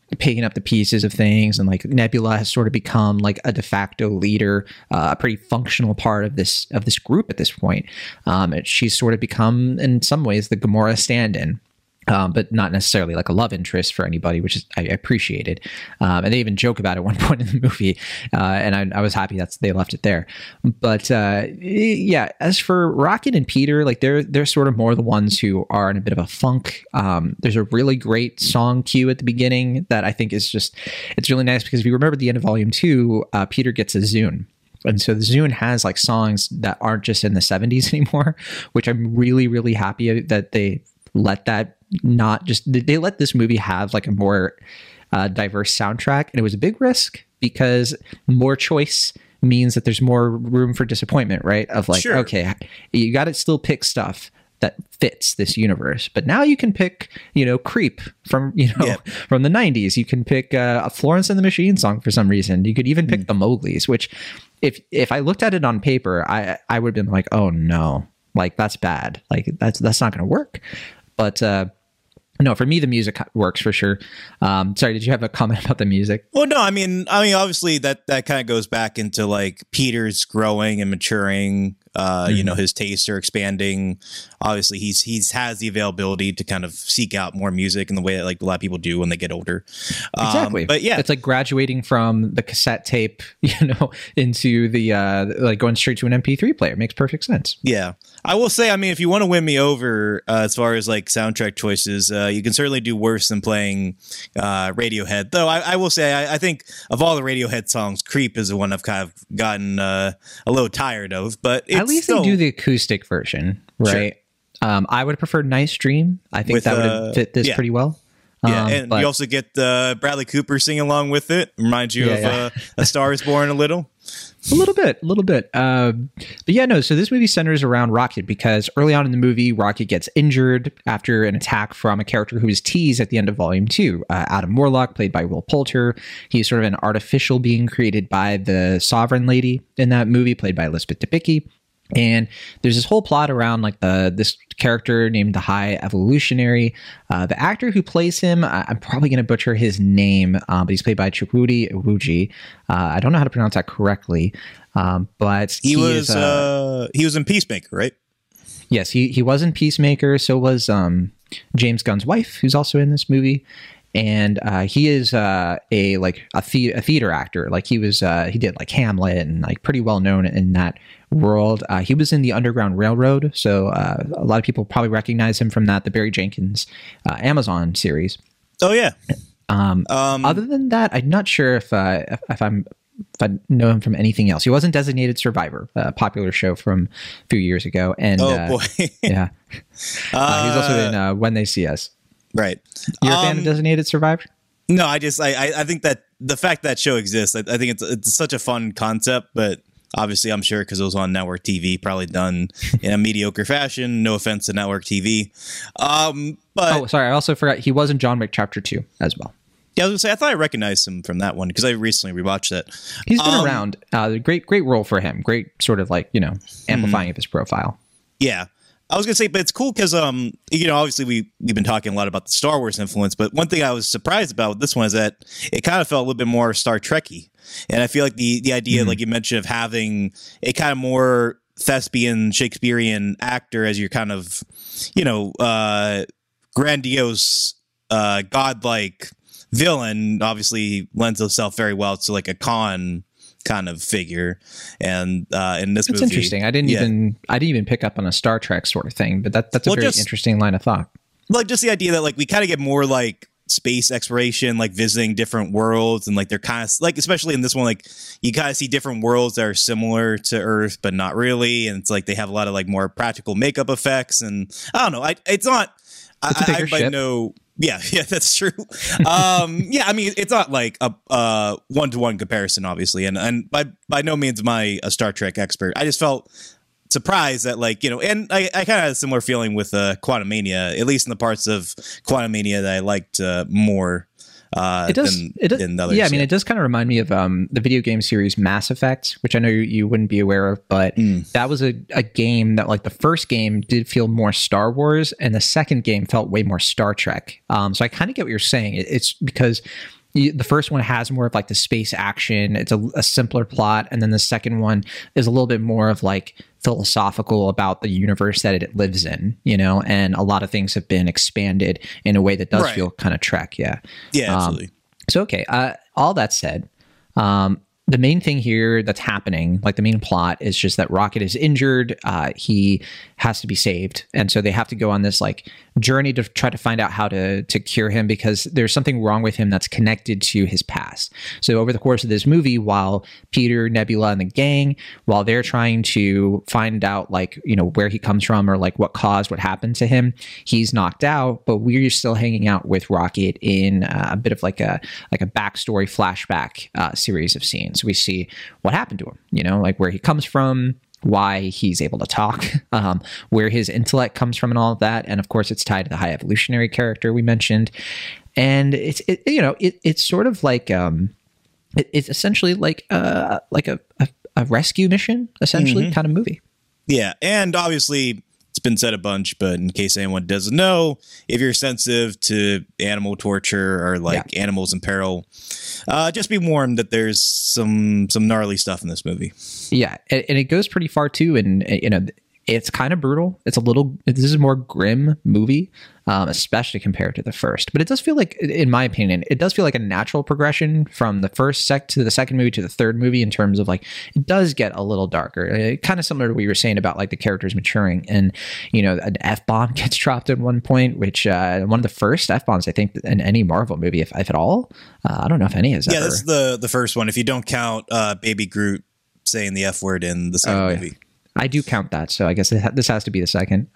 picking up the pieces of things, and like Nebula has sort of become like a de facto leader, uh, a pretty functional part of this of this group at this point. Um, and she's sort of become, in some ways, the Gamora stand-in. Um, but not necessarily like a love interest for anybody, which is I appreciated. Um, and they even joke about it at one point in the movie, uh, and I, I was happy that they left it there. But uh, yeah, as for Rocket and Peter, like they're they're sort of more the ones who are in a bit of a funk. Um, there's a really great song cue at the beginning that I think is just it's really nice, because if you remember the end of Volume Two, uh, Peter gets a Zune. And so the Zune has like songs that aren't just in the seventies anymore, which I'm really, really happy that they let that not just they let this movie have like a more uh, diverse soundtrack. And it was a big risk, because more choice means that there's more room for disappointment, right? Of like, sure. Okay, you got to still pick stuff that fits this universe, but now you can pick, you know, Creep from, you know, yeah. from the nineties. You can pick uh, a Florence and the Machine song for some reason. You could even pick mm. the Mowgli's, which if if I looked at it on paper, I I would have been like, oh no, like that's bad. Like that's that's not going to work. But uh, no, for me, the music works for sure. Um, sorry, did you have a comment about the music? Well, no, I mean, I mean, obviously that that kind of goes back into like Peter's growing and maturing. Uh, mm-hmm. You know, his tastes are expanding. Obviously, he's he's has the availability to kind of seek out more music in the way that like a lot of people do when they get older. Exactly. Um, but yeah, it's like graduating from the cassette tape, you know, into the uh, like going straight to an M P three player. Makes perfect sense. Yeah, I will say, I mean, if you want to win me over uh, as far as like soundtrack choices, uh, you can certainly do worse than playing uh, Radiohead. Though I, I will say, I, I think of all the Radiohead songs, "Creep" is the one I've kind of gotten uh, a little tired of. But it's at least still, they do the acoustic version, right? Sure. Um, I would have preferred "Nice Dream." I think with, that would have uh, fit this yeah. pretty well. Yeah, um, and but, you also get uh, Bradley Cooper singing along with it. Reminds you yeah, of yeah. Uh, A Star Is Born a little. A little bit, a little bit. Uh, but yeah, no, so this movie centers around Rocket, because early on in the movie, Rocket gets injured after an attack from a character who is teased at the end of Volume two. Uh, Adam Warlock, played by Will Poulter. He's sort of an artificial being created by the Sovereign Lady in that movie, played by Elizabeth Debicki. And there's this whole plot around like the this character named the High Evolutionary. Uh, the actor who plays him, I, I'm probably going to butcher his name, uh, but he's played by Chukwudi Iwuji. Uh, I don't know how to pronounce that correctly, um, but he, he was is, uh, uh, he was in Peacemaker, right? Yes, he he was in Peacemaker. So was um, James Gunn's wife, who's also in this movie. And uh, he is uh, a like a, the- a theater actor. Like he was, uh, he did like Hamlet and like pretty well known in that world. Uh, he was in the Underground Railroad, so uh, a lot of people probably recognize him from that, the Barry Jenkins uh, Amazon series. Oh yeah. Um, um, other than that, I'm not sure if uh, if, if I'm if I know him from anything else. He wasn't Designated Survivor, a popular show from a few years ago. And oh uh, boy, yeah, uh, he's also in uh, When They See Us. Right. You're um, a fan of Designated Survivor? No, I just I I think that the fact that show exists, I, I think it's it's such a fun concept, but obviously I'm sure because it was on network T V, probably done in a mediocre fashion. No offense to network T V. Um, but oh, sorry, I also forgot he was in John Wick Chapter Two as well. Yeah, I was gonna say I thought I recognized him from that one because I recently rewatched it. He's been um, around. Uh, great, great role for him. Great sort of like you know amplifying mm-hmm. of his profile. Yeah. I was gonna say, but it's cool because, um, you know, obviously we we've been talking a lot about the Star Wars influence, but one thing I was surprised about with this one is that it kind of felt a little bit more Star Trek-y, and I feel like the the idea, mm-hmm. like you mentioned, of having a kind of more thespian Shakespearean actor as your kind of, you know, uh, grandiose, uh, godlike villain, obviously lends itself very well to like a Khan kind of figure, and uh in this it's movie, interesting. I didn't yeah. even I didn't even pick up on a Star Trek sort of thing, but that that's a well, very just, interesting line of thought. Like just the idea that like we kind of get more like space exploration, like visiting different worlds, and like they're kind of like, especially in this one, like you kind of see different worlds that are similar to Earth but not really, and it's like they have a lot of like more practical makeup effects, and I don't know. I it's not. It's I, I by no. Yeah, yeah, that's true. um, yeah, I mean, it's not like a uh, one-to-one comparison, obviously, and and by by no means am I a Star Trek expert. I just felt surprised that, like, you know, and I, I kind of had a similar feeling with uh, Quantumania, at least in the parts of Quantumania that I liked uh, more. Uh, it does. Than, it does than others, yeah, I mean, yeah. it does kind of remind me of um, the video game series Mass Effect, which I know you, you wouldn't be aware of, but mm. that was a, a game that, like, the first game did feel more Star Wars, and the second game felt way more Star Trek. Um, so I kind of get what you're saying. It, it's because you, the first one has more of like the space action. It's a, a simpler plot, and then the second one is a little bit more of like philosophical about the universe that it lives in, you know, and a lot of things have been expanded in a way that does right. feel kind of Trek. Yeah. Yeah, absolutely. Um, so, okay. Uh, all that said, um, the main thing here that's happening, like the main plot, is just that Rocket is injured. Uh, he has to be saved. And so they have to go on this like journey to try to find out how to, to cure him, because there's something wrong with him that's connected to his past. So over the course of this movie, while Peter, Nebula, and the gang, while they're trying to find out like, you know, where he comes from or like what caused what happened to him, he's knocked out, but we're still hanging out with Rocket in uh, a bit of like a, like a backstory flashback uh, series of scenes. So we see what happened to him, you know, like where he comes from, why he's able to talk, um, where his intellect comes from and all of that. And of course, it's tied to the high evolutionary character we mentioned. And it's, it, you know, it, it's sort of like, um, it, it's essentially like, uh, like a, a, a rescue mission, essentially mm-hmm. kind of movie. Yeah. And obviously, it's been said a bunch, but in case anyone doesn't know, if you're sensitive to animal torture or like yeah. animals in peril, uh, just be warned that there's some some gnarly stuff in this movie. Yeah, and, and it goes pretty far too, and you know, it's kind of brutal. It's a little. This is a more grim movie, um, especially compared to the first. But it does feel like, in my opinion, it does feel like a natural progression from the first sec to the second movie to the third movie in terms of like it does get a little darker. It, kind of similar to what you were saying about like the characters maturing, and you know, an F bomb gets dropped at one point, which uh, one of the first F bombs I think in any Marvel movie, if, if at all. Uh, I don't know if any has yeah, ever. Yeah, this is the the first one. If you don't count uh, Baby Groot saying the F word in the second oh, movie. Yeah. I do count that, so I guess this has to be the second.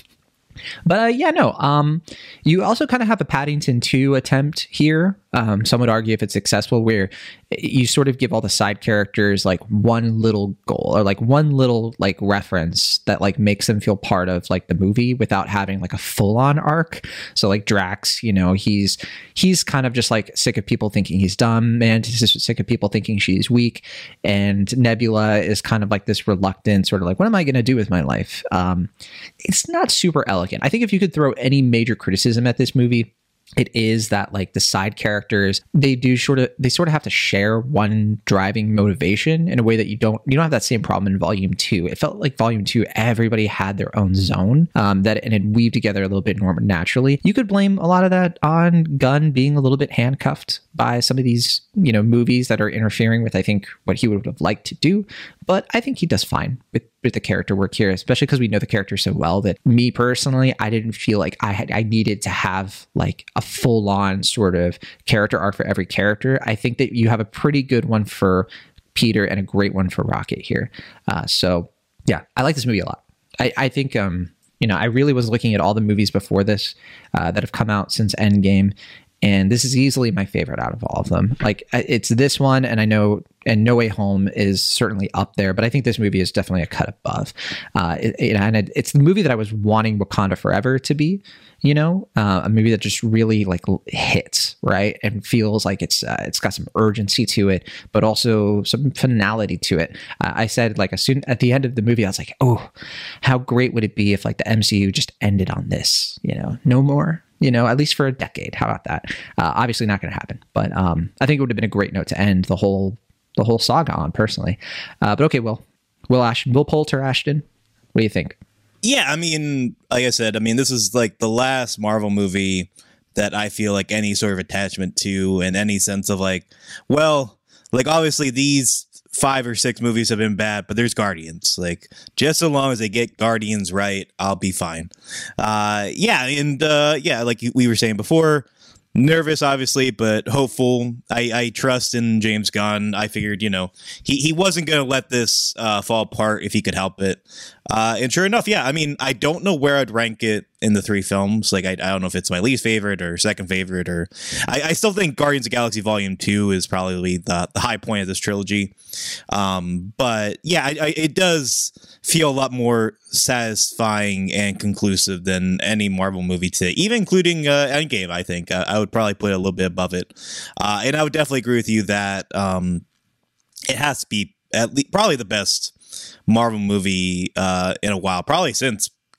But uh, yeah, no. Um, you also kind of have a Paddington two attempt here. Um, some would argue if it's successful, where you sort of give all the side characters like one little goal or like one little like reference that like makes them feel part of like the movie without having like a full on arc. So like Drax, you know, he's he's kind of just like sick of people thinking he's dumb, and he's just sick of people thinking she's weak. And Nebula is kind of like this reluctant sort of like, what am I going to do with my life? Um, it's not super elegant. I think if you could throw any major criticism at this movie, it is that like the side characters, they do sort of they sort of have to share one driving motivation in a way that you don't you don't have that same problem in volume two. It felt like volume two, everybody had their own zone um, that and it weaved together a little bit more naturally. You could blame a lot of that on Gunn being a little bit handcuffed by some of these, you know, movies that are interfering with, I think, what he would have liked to do. But I think he does fine with, with the character work here, especially because we know the character so well that me personally, I didn't feel like I had I needed to have like a full on sort of character arc for every character. I think that you have a pretty good one for Peter and a great one for Rocket here. Uh, so yeah, I like this movie a lot. I, I think, um, you know, I really was looking at all the movies before this uh, that have come out since Endgame. And this is easily my favorite out of all of them. Like it's this one, and I know, and No Way Home is certainly up there, but I think this movie is definitely a cut above. Uh, it, it, and it, it's the movie that I was wanting Wakanda Forever to be. You know, uh, a movie that just really like hits right and feels like it's uh, it's got some urgency to it, but also some finality to it. Uh, I said like as soon at the end of the movie, I was like, oh, how great would it be if like the M C U just ended on this? You know, no more. You know, at least for a decade. How about that? Uh, obviously not going to happen, but um, I think it would have been a great note to end the whole the whole saga on personally. Uh, but okay, Will, Will Ashton, Will Poulter Ashton, what do you think? Yeah, I mean, like I said, I mean, this is like the last Marvel movie that I feel like any sort of attachment to, and any sense of like, well, like obviously these five or six movies have been bad, but there's Guardians. Like, just so long as they get Guardians right, I'll be fine. Uh, yeah, and uh, yeah, like we were saying before, nervous, obviously, but hopeful. I, I trust in James Gunn. I figured, you know, he, he wasn't going to let this uh, fall apart if he could help it. Uh, and sure enough, yeah, I mean, I don't know where I'd rank it in the three films. Like, I, I don't know if it's my least favorite or second favorite, or I, I still think Guardians of the Galaxy Volume two is probably the, the high point of this trilogy. Um, but yeah, I, I, it does feel a lot more satisfying and conclusive than any Marvel movie today, even including uh, Endgame. I think uh, I would probably put it a little bit above it. Uh, and I would definitely agree with you that um, it has to be at least probably the best Marvel movie uh, in a while, probably since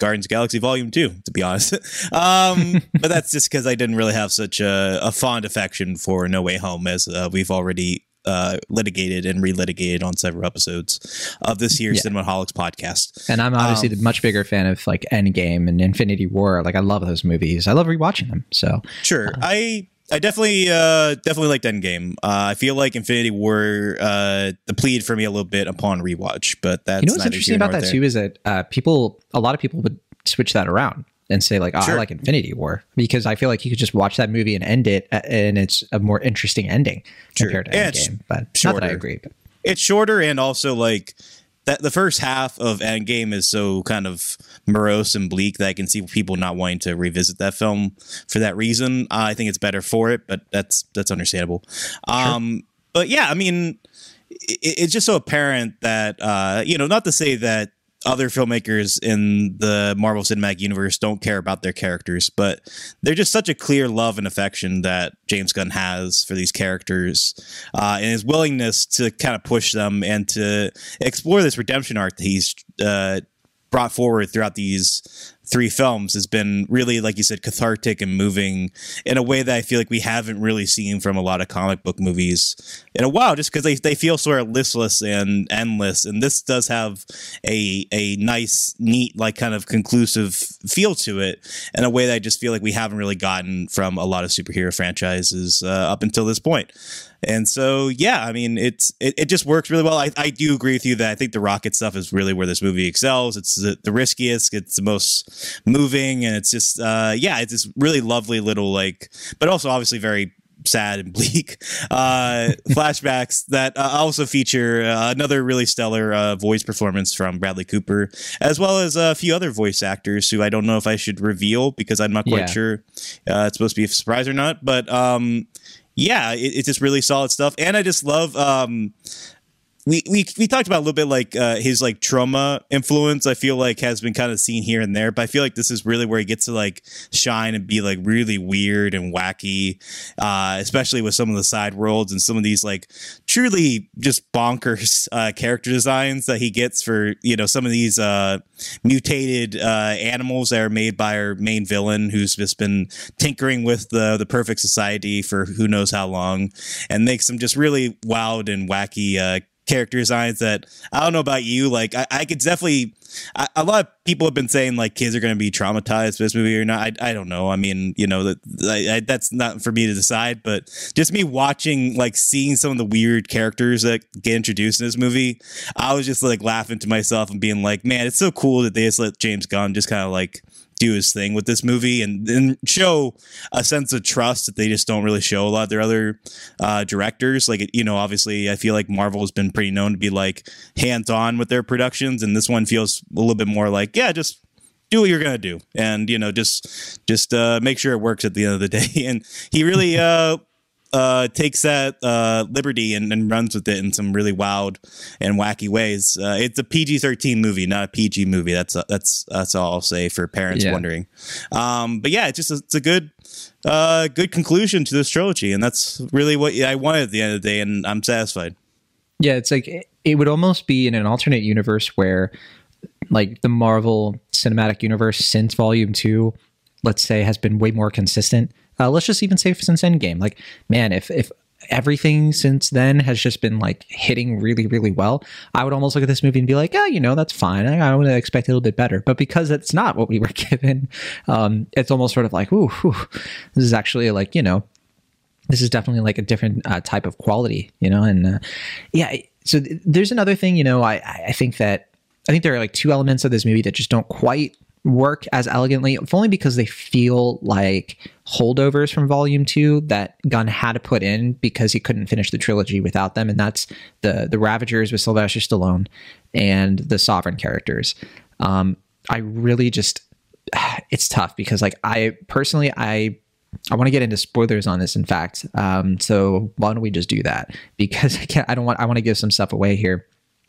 Guardians of the Galaxy Volume Two, to be honest. um, but that's just because I didn't really have such a, a fond affection for No Way Home, as uh, we've already uh, litigated and relitigated on several episodes of this year's yeah. Cinemaholics podcast. And I'm obviously um, a much bigger fan of like Endgame and Infinity War. Like I love those movies. I love rewatching them. So sure, uh, I. I definitely, uh, definitely liked Endgame. Uh, I feel like Infinity War uh, depleted for me a little bit upon rewatch, but that's you know what's interesting about that there. too is that uh, people, a lot of people would switch that around and say like, oh, sure. I like Infinity War, because I feel like you could just watch that movie and end it, and it's a more interesting ending sure. compared to and Endgame. But shorter. Not that I agree. But. It's shorter, and also like that the first half of Endgame is so kind of morose and bleak that I can see people not wanting to revisit that film for that reason. Uh, I think it's better for it, but that's that's understandable. Um, sure. But yeah, I mean, it, it's just so apparent that uh, you know, not to say that other filmmakers in the Marvel Cinematic Universe don't care about their characters, but they're just such a clear love and affection that James Gunn has for these characters, uh, and his willingness to kind of push them and to explore this redemption arc that he's uh, brought forward throughout these three films has been really, like you said, cathartic and moving in a way that I feel like we haven't really seen from a lot of comic book movies in a while, just because they, they feel sort of listless and endless. And this does have a a nice, neat, like kind of conclusive feel to it in a way that I just feel like we haven't really gotten from a lot of superhero franchises uh, up until this point. And so, yeah, I mean, it's it, it just works really well. I, I do agree with you that I think the rocket stuff is really where this movie excels. It's the, the riskiest, it's the most moving, and it's just, uh, yeah, it's this really lovely little, like, but also obviously very sad and bleak uh, flashbacks that uh, also feature uh, another really stellar uh, voice performance from Bradley Cooper, as well as a few other voice actors who I don't know if I should reveal because I'm not quite yeah. sure uh, it's supposed to be a surprise or not. But um, yeah, it, it's just really solid stuff. And I just love... Um, We, we we talked about a little bit like uh, his like trauma influence. I feel like has been kind of seen here and there, but I feel like this is really where he gets to like shine and be like really weird and wacky, uh, especially with some of the side worlds and some of these like truly just bonkers uh, character designs that he gets for, you know, some of these uh, mutated uh, animals that are made by our main villain, who's just been tinkering with the the perfect society for who knows how long, and makes them just really wild and wacky uh, character designs that I don't know about you. Like I, I could definitely, I, a lot of people have been saying like kids are going to be traumatized by this movie or not. I, I don't know. I mean, you know, that I, I, that's not for me to decide, but just me watching, like seeing some of the weird characters that get introduced in this movie, I was just like laughing to myself and being like, man, it's so cool that they just let James Gunn just kind of like do his thing with this movie and, and show a sense of trust that they just don't really show a lot of their other uh, directors. Like, you know, obviously I feel like Marvel has been pretty known to be like hands-on with their productions, and this one feels a little bit more like, yeah, just do what you're gonna do, and you know, just just uh, make sure it works at the end of the day. And he really uh, uh, takes that uh, liberty and, and runs with it in some really wild and wacky ways. Uh, it's a P G thirteen movie, not a P G movie. That's uh, that's that's all I'll say for parents yeah. wondering. Um, but yeah, it's just a, it's a good uh, good conclusion to this trilogy, and that's really what I wanted at the end of the day, and I'm satisfied. Yeah, it's like it, it would almost be in an alternate universe where, like, the Marvel Cinematic Universe since Volume Two, let's say, has been way more consistent. Uh, let's just even say since Endgame. Like, man, if if everything since then has just been like hitting really, really well, I would almost look at this movie and be like, oh, you know, that's fine. I, I would expect it a little bit better. But because it's not what we were given, um, it's almost sort of like, ooh, whew, this is actually like, you know, this is definitely like a different uh, type of quality, you know? And uh, yeah, so th- there's another thing, you know, I, I think that, I think there are like two elements of this movie that just don't quite work as elegantly, if only because they feel like holdovers from Volume Two that Gunn had to put in because he couldn't finish the trilogy without them, and that's the the Ravagers with Sylvester Stallone and the Sovereign characters. Um, I really just, it's tough because like I personally I. I want to get into spoilers on this, in fact. Um, so why don't we just do that? Because I can't, I don't want, I want to give some stuff away here.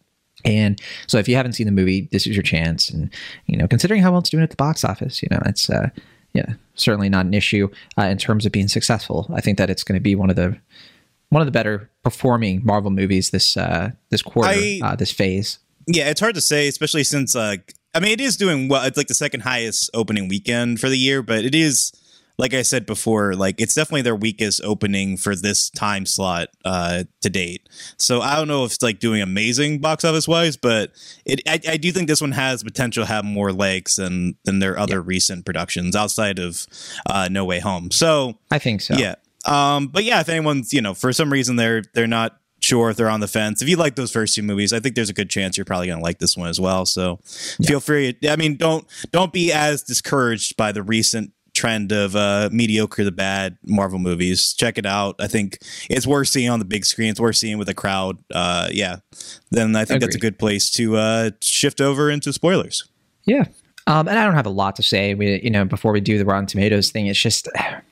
And so if you haven't seen the movie, this is your chance. And, you know, considering how well it's doing at the box office, you know, it's, uh, yeah, certainly not an issue uh, in terms of being successful. I think that it's going to be one of the, one of the better performing Marvel movies this, uh, this quarter, I, uh, this phase. Yeah, it's hard to say, especially since, uh, I mean, it is doing well. It's like the second highest opening weekend for the year, but it is, like I said before, like it's definitely their weakest opening for this time slot uh, to date. So I don't know if it's like doing amazing box office wise, but it I, I do think this one has potential to have more legs than than their other yeah. recent productions outside of uh, No Way Home. So I think so. Yeah. Um, but yeah, if anyone's, you know, for some reason they're they're not sure if they're on the fence, if you like those first two movies, I think there's a good chance you're probably going to like this one as well. So yeah. feel free. I mean, don't don't be as discouraged by the recent trend of uh, mediocre to bad Marvel movies. Check it out. I think it's worth seeing on the big screen. It's worth seeing with a crowd. Uh, yeah. Then I think Agreed. That's a good place to uh, shift over into spoilers. Yeah. Um, and I don't have a lot to say. We, you know, before we do the Rotten Tomatoes thing, it's just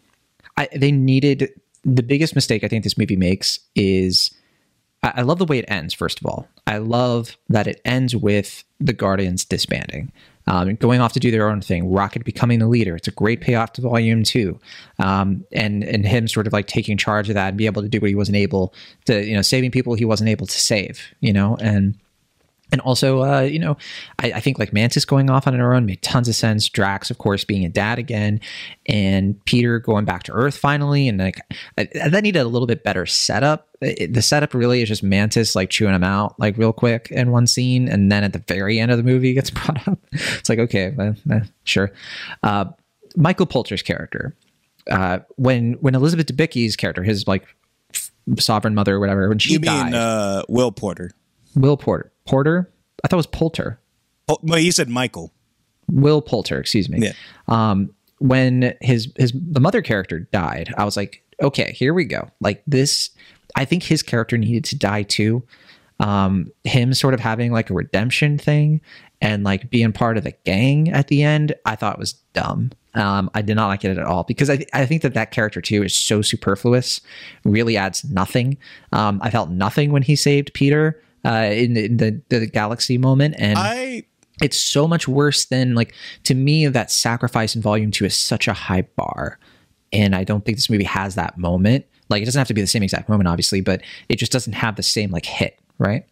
I, they needed the biggest mistake I think this movie makes is I, I love the way it ends. First of all, I love that it ends with the Guardians disbanding. Um, going off to do their own thing, Rocket becoming the leader. It's a great payoff to Volume Two, um, and and him sort of like taking charge of that and be able to do what he wasn't able to, you know, saving people he wasn't able to save, you know, and and also, uh, you know, I, I think like Mantis going off on her own made tons of sense. Drax, of course, being a dad again, and Peter going back to Earth finally, and like I, that needed a little bit better setup. It, the setup really is just Mantis like chewing him out like real quick in one scene, and then at the very end of the movie it gets brought up. It's like, okay, well, eh, sure. Uh, Michael Poulter's character, uh, when when Elizabeth Debicki's character, his like sovereign mother or whatever, when she you died, mean uh, Will Porter? Will Porter. Porter? I thought it was Poulter. Oh, well, you said Michael. Will Poulter, excuse me. Yeah. Um, when his his the mother character died, I was like, okay, here we go. Like this, I think his character needed to die too. Um, him sort of having like a redemption thing and like being part of the gang at the end, I thought was dumb. Um, I did not like it at all because I, th- I think that that character too is so superfluous, really adds nothing. Um, I felt nothing when he saved Peter uh, in, the, in the, the galaxy moment. And I, it's so much worse than like, to me, that sacrifice in Volume Two is such a high bar. And I don't think this movie has that moment. Like, it doesn't have to be the same exact moment, obviously, but it just doesn't have the same like hit, right?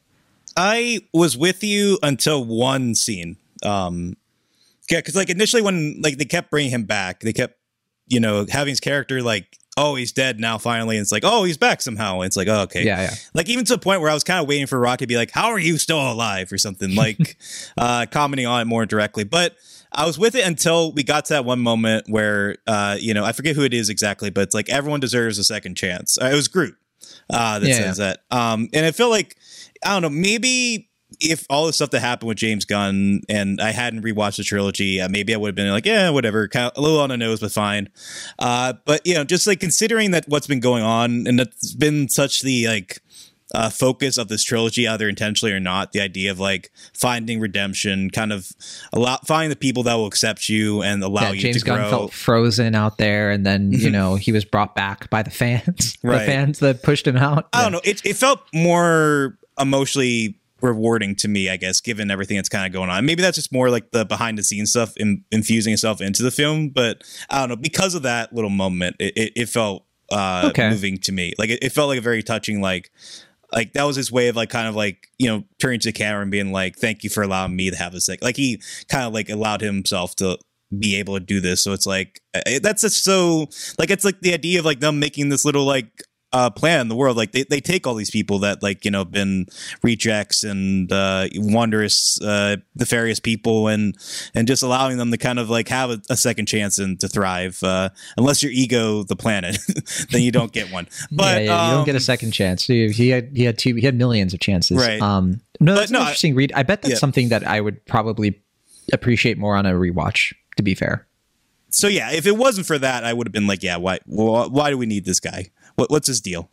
I was with you until one scene. Um, yeah, because like initially when like they kept bringing him back, they kept, you know, having his character like, oh, he's dead now finally. And it's like, oh, he's back somehow. And it's like, oh, okay. Yeah, yeah. Like even to the point where I was kind of waiting for Rocket to be like, how are you still alive or something, like uh, commenting on it more directly. But I was with it until we got to that one moment where, uh, you know, I forget who it is exactly, but it's like everyone deserves a second chance. Uh, it was Groot uh, that yeah, says yeah. that. Um, and it felt like, I don't know, maybe if all the stuff that happened with James Gunn and I hadn't rewatched the trilogy, uh, maybe I would have been like, yeah, whatever, kind of a little on the nose, but fine. Uh, but, you know, just like considering that what's been going on and that's been such the like uh, focus of this trilogy, either intentionally or not, the idea of like finding redemption, kind of allow finding the people that will accept you and allow yeah, you James to grow. Gunn felt frozen out there, and then you know he was brought back by the fans, right. the fans that pushed him out. I yeah. don't know. It it felt more emotionally rewarding to me, I guess, given everything that's kind of going on. Maybe that's just more like the behind the scenes stuff in, infusing itself into the film, but I don't know, because of that little moment, it, it, it felt uh okay. moving to me. Like it, it felt like a very touching, like like that was his way of like kind of like, you know, turning to the camera and being like, thank you for allowing me to have this, like like he kind of like allowed himself to be able to do this. So it's like it, that's just so like, it's like the idea of like them making this little like uh plan in the world. Like they, they take all these people that like, you know, been rejects and uh wondrous uh nefarious people and and just allowing them to kind of like have a, a second chance and to thrive, uh unless your ego the planet then you don't get one. But yeah, yeah, you um, don't get a second chance. He, he had he had two he had millions of chances, right? Um no, that's but, an no, interesting read. I bet that's yeah. something that I would probably appreciate more on a rewatch, to be fair. So yeah, if it wasn't for that, I would have been like, yeah, why why, why do we need this guy? What, what's his deal?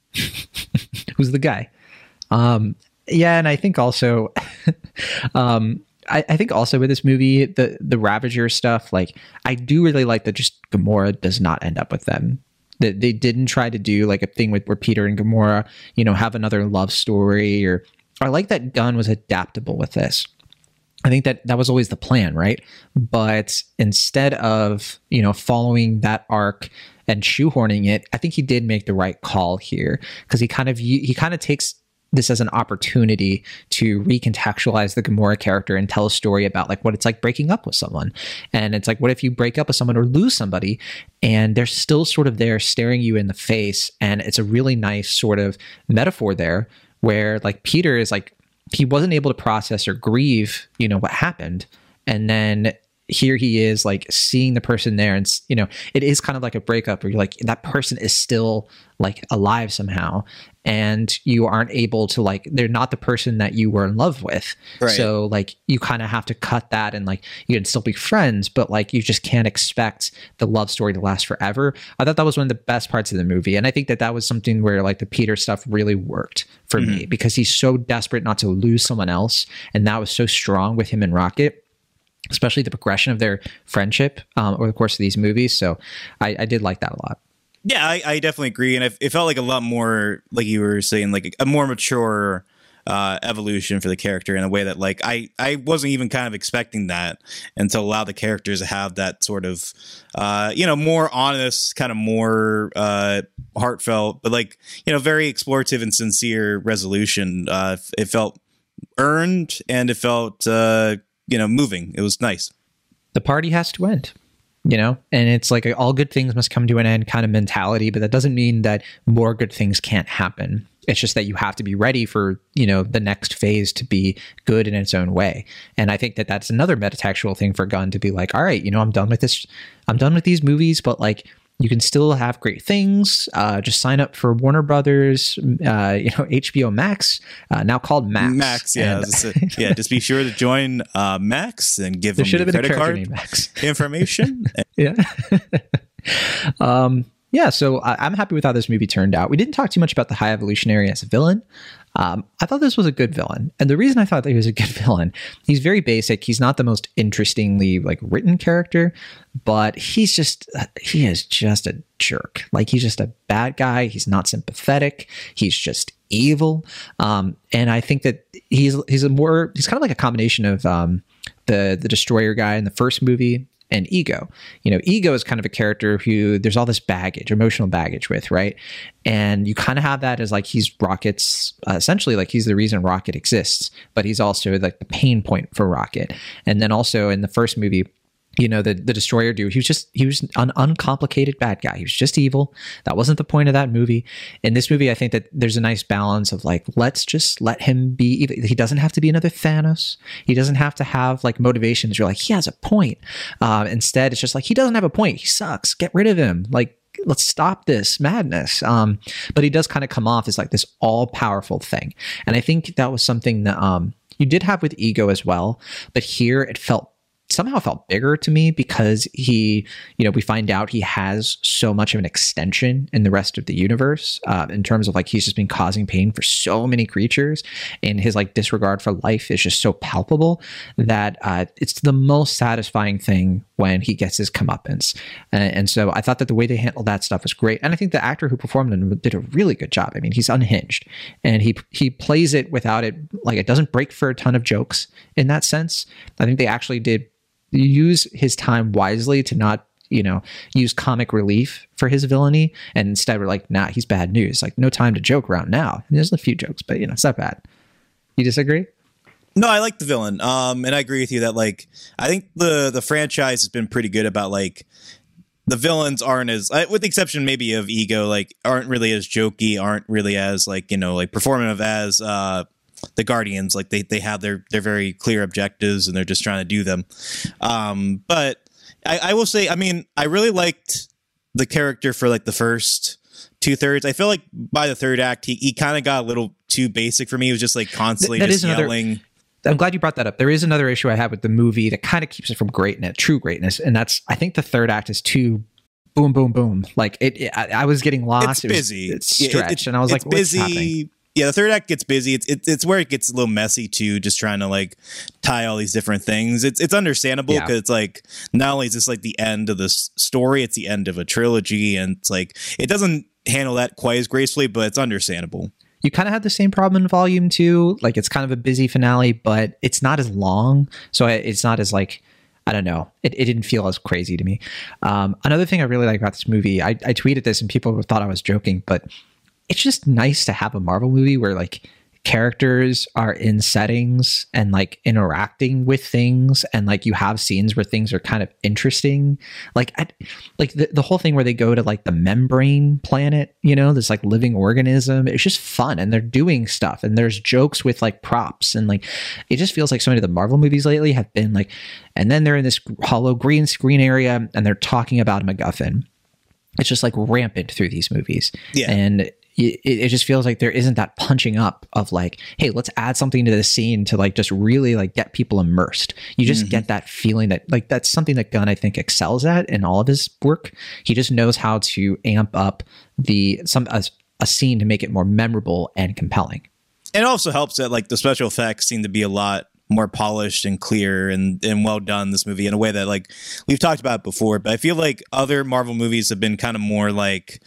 Who's the guy? Um, yeah, and I think also, um, I, I think also with this movie, the the Ravager stuff, like I do really like that. Just Gamora does not end up with them. That they didn't try to do like a thing with where Peter and Gamora, you know, have another love story. Or I like that Gunn was adaptable with this. I think that that was always the plan, right? But instead of, you know, following that arc and shoehorning it, I think he did make the right call here, because he kind of he kind of takes this as an opportunity to recontextualize the Gamora character and tell a story about like what it's like breaking up with someone. And it's like, what if you break up with someone or lose somebody and they're still sort of there staring you in the face? And it's a really nice sort of metaphor there where like Peter is like, he wasn't able to process or grieve, you know, what happened. And then here he is like seeing the person there, and you know, it is kind of like a breakup where you're like, that person is still like alive somehow, and you aren't able to like, they're not the person that you were in love with. Right. So like you kind of have to cut that, and like you can still be friends, but like you just can't expect the love story to last forever. I thought that was one of the best parts of the movie, and I think that that was something where like the Peter stuff really worked for mm-hmm. me, because he's so desperate not to lose someone else, and that was so strong with him and Rocket, especially the progression of their friendship um, over the course of these movies. So I, I did like that a lot. Yeah, I, I definitely agree. And it, it felt like a lot more, like you were saying, like a more mature uh, evolution for the character in a way that like I, I wasn't even kind of expecting that, and to allow the characters to have that sort of, uh, you know, more honest, kind of more uh, heartfelt, but like, you know, very explorative and sincere resolution. Uh, it felt earned, and it felt uh, you know, moving. It was nice. The party has to end, you know, and it's like a, all good things must come to an end kind of mentality, but that doesn't mean that more good things can't happen. It's just that you have to be ready for, you know, the next phase to be good in its own way. And I think that that's another metatextual thing for Gunn to be like, all right, you know, I'm done with this. I'm done with these movies, but like, you can still have great things. Uh, just sign up for Warner Brothers, uh, you know, H B O Max, uh, now called Max. Max, yeah, and, yeah. Just be sure to join uh, Max and give them the credit card Max. information. yeah. um, yeah. So I, I'm happy with how this movie turned out. We didn't talk too much about the High Evolutionary as a villain. Um, I thought this was a good villain. And the reason I thought that he was a good villain, he's very basic. He's not the most interestingly like written character, but he's just, he is just a jerk. Like he's just a bad guy. He's not sympathetic. He's just evil. Um, and I think that he's, he's a more, he's kind of like a combination of um, the, the Destroyer guy in the first movie and Ego. You know, Ego is kind of a character who there's all this baggage, emotional baggage with, right? And you kind of have that as like he's Rocket's, uh, essentially like he's the reason Rocket exists, but he's also like the pain point for Rocket. And then also in the first movie, you know, the, the Destroyer dude, he was just, he was an uncomplicated bad guy. He was just evil. That wasn't the point of that movie. In this movie, I think that there's a nice balance of like, let's just let him be evil. He doesn't have to be another Thanos. He doesn't have to have like motivations. You're like, he has a point. Uh, instead, it's just like, he doesn't have a point. He sucks. Get rid of him. Like, let's stop this madness. Um, but he does kind of come off as like this all powerful thing. And I think that was something that um, you did have with Ego as well. But here it felt somehow felt bigger to me because he, you know, we find out he has so much of an extension in the rest of the universe uh, in terms of like he's just been causing pain for so many creatures, and his like disregard for life is just so palpable that uh, it's the most satisfying thing when he gets his comeuppance. Uh, and so I thought that the way they handled that stuff was great. And I think the actor who performed it did a really good job. I mean, he's unhinged and he he plays it without it, like it doesn't break for a ton of jokes in that sense. I think they actually did use his time wisely to not, you know, use comic relief for his villainy. And instead we're like, nah, he's bad news. Like no time to joke around now. And there's a few jokes, but you know, it's not bad. You disagree? No, I like the villain. Um, and I agree with you that like, I think the, the franchise has been pretty good about like, the villains aren't as, with the exception maybe of Ego, like aren't really as jokey, aren't really as like, you know, like performative as, uh, the Guardians. Like they they have their their very clear objectives and they're just trying to do them. Um, but I, I will say, I mean, I really liked the character for like the first two thirds. I feel like by the third act, he, he kind of got a little too basic for me. He was just like constantly Th- just yelling. Another, I'm glad you brought that up. There is another issue I have with the movie that kind of keeps it from greatness, true greatness. And that's, I think the third act is too boom, boom, boom. Like it, it I, I was getting lost. It's busy. It was, it's stretched. It, it, and I was like, what's busy. Happening? Yeah, the third act gets busy. It's it, it's where it gets a little messy too, just trying to like tie all these different things. It's it's understandable because yeah. it's like not only is this like the end of this story, it's the end of a trilogy, and it's like it doesn't handle that quite as gracefully, but it's understandable. You kind of had the same problem in Volume Two. Like it's kind of a busy finale, but it's not as long, so it's not as like. I don't know. It, it didn't feel as crazy to me. Um, another thing I really like about this movie, I, I tweeted this and people thought I was joking, but it's just nice to have a Marvel movie where like characters are in settings and like interacting with things, and like you have scenes where things are kind of interesting, like I, like the, the whole thing where they go to like the membrane planet, you know, this like living organism. It's just fun, and they're doing stuff, and there's jokes with like props, and like it just feels like so many of the Marvel movies lately have been like, and then they're in this hollow green screen area and they're talking about a MacGuffin. It's just like rampant through these movies. Yeah. And it, it just feels like there isn't that punching up of like, hey, let's add something to the scene to like just really like get people immersed. You just mm-hmm. get that feeling that like that's something that Gunn I think excels at in all of his work. He just knows how to amp up the some a, a scene to make it more memorable and compelling. It also helps that like the special effects seem to be a lot more polished and clear and, and well done, this movie, in a way that like we've talked about before. But I feel like other Marvel movies have been kind of more like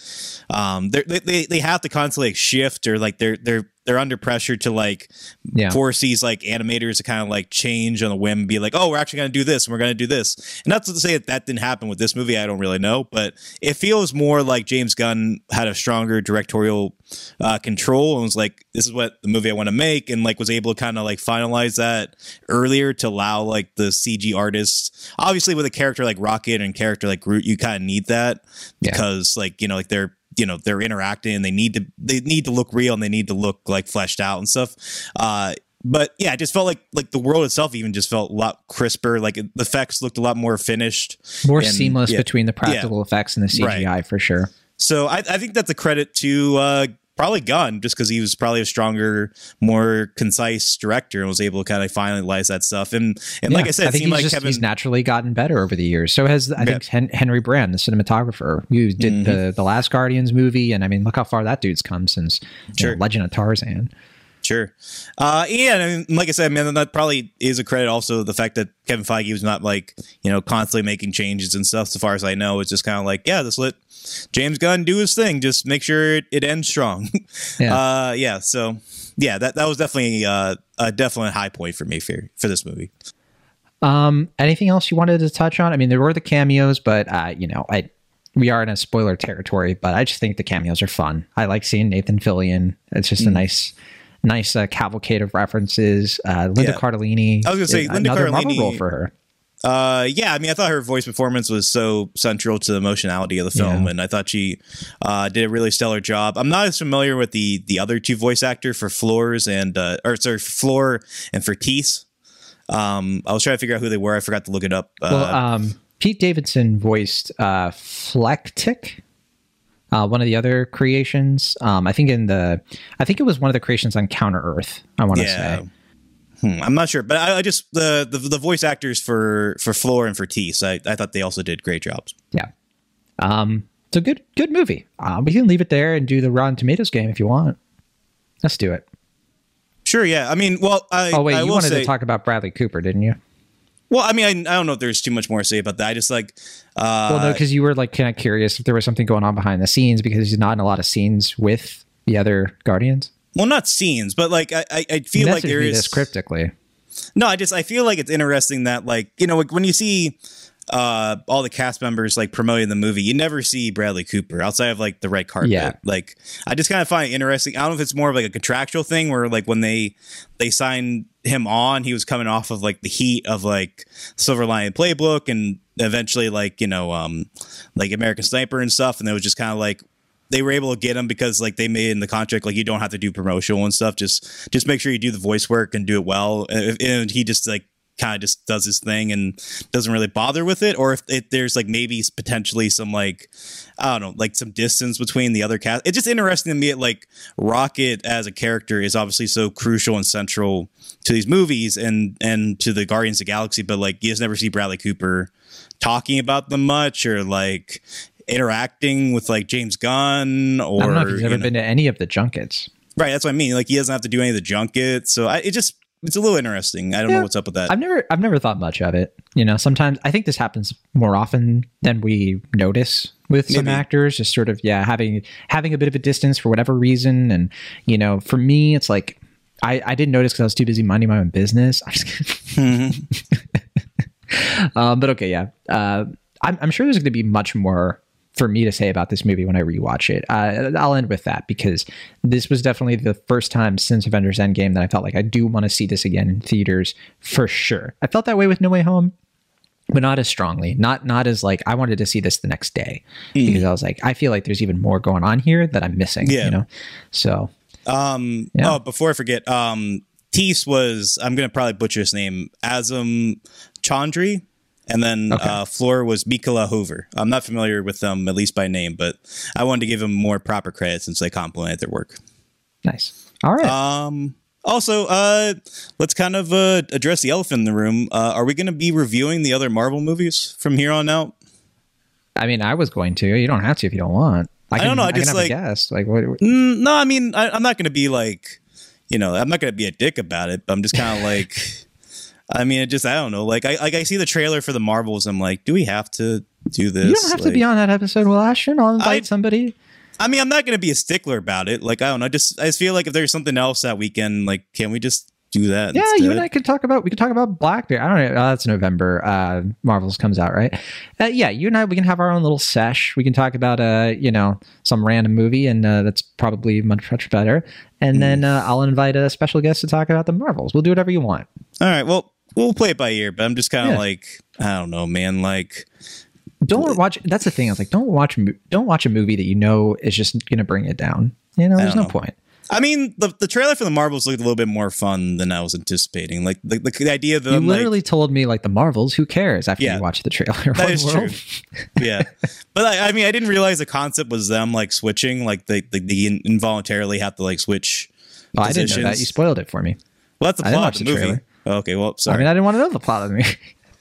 um they they they have to constantly like shift, or like they're they're they're under pressure to like yeah. force these like animators to kind of like change on a whim and be like, oh, we're actually going to do this and we're going to do this. And not to say that that didn't happen with this movie. I don't really know, but it feels more like James Gunn had a stronger directorial uh, control and was like, this is what the movie I want to make. And like was able to kind of like finalize that earlier to allow like the C G artists, obviously with a character like Rocket and character like Groot, you kind of need that because yeah. like, you know, like they're, you know, they're interacting and they need to they need to look real and they need to look like fleshed out and stuff. Uh, but yeah, it just felt like like the world itself even just felt a lot crisper. Like the effects looked a lot more finished, more and, seamless yeah. between the practical yeah. effects and the C G I right. for sure. So I, I think that's a credit to uh, probably Gunn, just because he was probably a stronger, more concise director and was able to kind of finalize that stuff. And and yeah, like I said, I think it seemed he's like just, Kevin, he's naturally gotten better over the years. So has I yeah. think Hen- Henry Brand, the cinematographer, who did mm-hmm. the the last Guardians movie, and I mean, look how far that dude's come since sure. know, Legend of Tarzan. Sure. Uh, yeah, I mean, like I said, man, that probably is a credit also the fact that Kevin Feige was not like, you know, constantly making changes and stuff. So far as I know, it's just kind of like, yeah, just let James Gunn do his thing. Just make sure it, it ends strong. Yeah. Uh, yeah. So yeah, that, that was definitely uh, a definite high point for me for, for this movie. Um, anything else you wanted to touch on? I mean, there were the cameos, but uh, you know, I, we are in a spoiler territory, but I just think the cameos are fun. I like seeing Nathan Fillion. It's just mm. a nice, Nice uh, cavalcade of references. Uh, Linda yeah. Cardellini. I was going to say Linda another Cardellini Marvel role for her. Uh, yeah, I mean, I thought her voice performance was so central to the emotionality of the film, yeah. and I thought she uh, did a really stellar job. I'm not as familiar with the the other two voice actor for Floors and uh, or sorry, Floor and for Teeth. Um, I was trying to figure out who they were. I forgot to look it up. Uh, well, um, Pete Davidson voiced uh, Flecktick. Uh, one of the other creations, um, I think in the, I think it was one of the creations on Counter Earth. I want to yeah. say, hmm, I'm not sure, but I, I just the, the the voice actors for for Floor and for Tease, I I thought they also did great jobs. Yeah, um, it's a good good movie. Uh, we can leave it there and do the Rotten Tomatoes game if you want. Let's do it. Sure. Yeah. I mean, well, I oh wait, I you will wanted say, to talk about Bradley Cooper, didn't you? Well, I mean, I, I don't know if there's too much more to say about that. I just like, uh, well, no, because you were like kind of curious if there was something going on behind the scenes because he's not in a lot of scenes with the other Guardians. Well, not scenes, but like I, I, I feel like there is this cryptically. No, I just I feel like it's interesting that like you know like when you see uh, all the cast members like promoting the movie, you never see Bradley Cooper outside of like the red carpet. Yeah. Like I just kind of find it interesting. I don't know if it's more of like a contractual thing where like when they they signed him on, he was coming off of like the heat of like Silver Lining Playbook and eventually like, you know, um, like American Sniper and stuff. And it was just kind of like they were able to get him because like they made in the contract, like you don't have to do promotional and stuff. Just just make sure you do the voice work and do it well. And, and he just like kind of just does his thing and doesn't really bother with it. Or if, if there's like maybe potentially some like, I don't know, like some distance between the other cast. It's just interesting to me. Like Rocket as a character is obviously so crucial and central to these movies and, and to the Guardians of the Galaxy, but like you just never see Bradley Cooper talking about them much or like interacting with like James Gunn or, I don't know if he's ever you know. been to any of the junkets. Right. That's what I mean. Like he doesn't have to do any of the junkets. So I, it just, it's a little interesting. I don't yeah. know what's up with that. I've never, I've never thought much of it. You know, sometimes I think this happens more often than we notice with some Maybe. actors. Just sort of, yeah, having having a bit of a distance for whatever reason. And you know, for me, it's like I, I didn't notice because I was too busy minding my own business. I'm just kidding. Mm-hmm. um, but okay, yeah, uh, I'm, I'm sure there's going to be much more for me to say about this movie when I rewatch it. Uh, I'll end with that because this was definitely the first time since Avengers Endgame that I felt like I do want to see this again in theaters for sure. I felt that way with No Way Home, but not as strongly. Not not as like I wanted to see this the next day mm. because I was like, I feel like there's even more going on here that I'm missing. Yeah. You know, so. Um. Yeah. Oh, before I forget, um, Tease was I'm gonna probably butcher his name, Azam Chandri. And then okay. uh, Floor was Mikola Hoover. I'm not familiar with them, at least by name, but I wanted to give them more proper credit since they complimented their work. Nice. All right. Um, also, uh, let's kind of uh, address the elephant in the room. Uh, are we going to be reviewing the other Marvel movies from here on out? I mean, I was going to. You don't have to if you don't want. I, can, I don't know. I, I just can like, have a guess. Like, what, what? Mm, no, I mean, I, I'm not going to be like, you know, I'm not going to be a dick about it, but I'm just kind of like... I mean, it just, I don't know. Like, I like I see the trailer for the Marvels. I'm like, do we have to do this? You don't have like, to be on that episode, Will Ashton. I'll invite I, somebody. I mean, I'm not going to be a stickler about it. Like, I don't know. Just, I just feel like if there's something else that weekend, like, can we just do that? Yeah, instead? You and I could talk about, we could talk about Blackbeard. I don't know. Oh, that's November. Uh, Marvels comes out, right? Uh, yeah, you and I, we can have our own little sesh. We can talk about, uh, you know, some random movie, and uh, that's probably much, much better. And mm. then uh, I'll invite a special guest to talk about the Marvels. We'll do whatever you want. All right. Well, we'll play it by ear, but I'm just kind of yeah. like, I don't know, man. Like, don't watch. That's the thing. I was like, don't watch. Don't watch a movie that you know is just going to bring it down. You know, there's no know. point. I mean, the the trailer for the Marvels looked a little bit more fun than I was anticipating. Like the the, the idea that you I'm literally like, told me like the Marvels. Who cares after yeah, you watch the trailer? That is true. Yeah, but I, I mean, I didn't realize the concept was them like switching. Like they they, they involuntarily have to like switch. Oh, I didn't know that. You spoiled it for me. Well, that's the plot of the, the movie. Trailer. Okay, well, sorry. I mean, I didn't want to know the plot of the movie.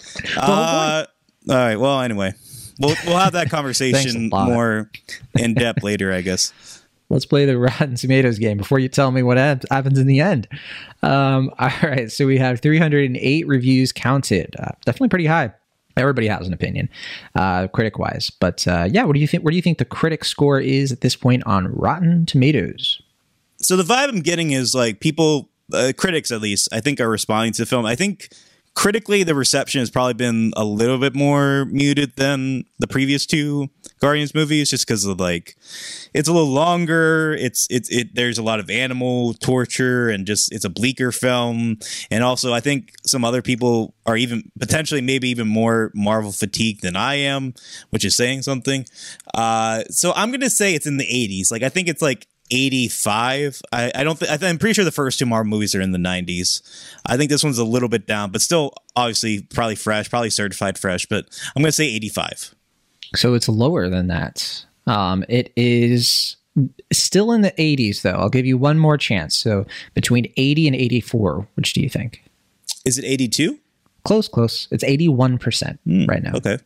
uh, all right. Well, anyway, we'll we'll have that conversation more in depth later, I guess. Let's play the Rotten Tomatoes game before you tell me what happens in the end. Um, all right, so we have three hundred eight reviews counted. Uh, definitely pretty high. Everybody has an opinion, uh, critic-wise. But uh, yeah, what do you think? Where do you think the critic score is at this point on Rotten Tomatoes? So the vibe I'm getting is like people. Uh, critics, at least, I think, are responding to the film. I think critically, the reception has probably been a little bit more muted than the previous two Guardians movies, just because of like it's a little longer. It's it's it. There's a lot of animal torture, and just it's a bleaker film. And also, I think some other people are even potentially maybe even more Marvel fatigued than I am, which is saying something. Uh, so I'm gonna say it's in the eighties. Like I think it's like. eighty-five. I, I don't think I'm pretty sure the first two Marvel movies are in the nineties. I think this one's a little bit down, but still obviously probably fresh, probably certified fresh, but I'm going to say eighty-five. So it's lower than that. Um, it is still in the eighties though. I'll give you one more chance. So between eighty and eighty-four, which do you think? Is it eighty-two? Close, close. It's eighty-one percent mm, right now. Okay.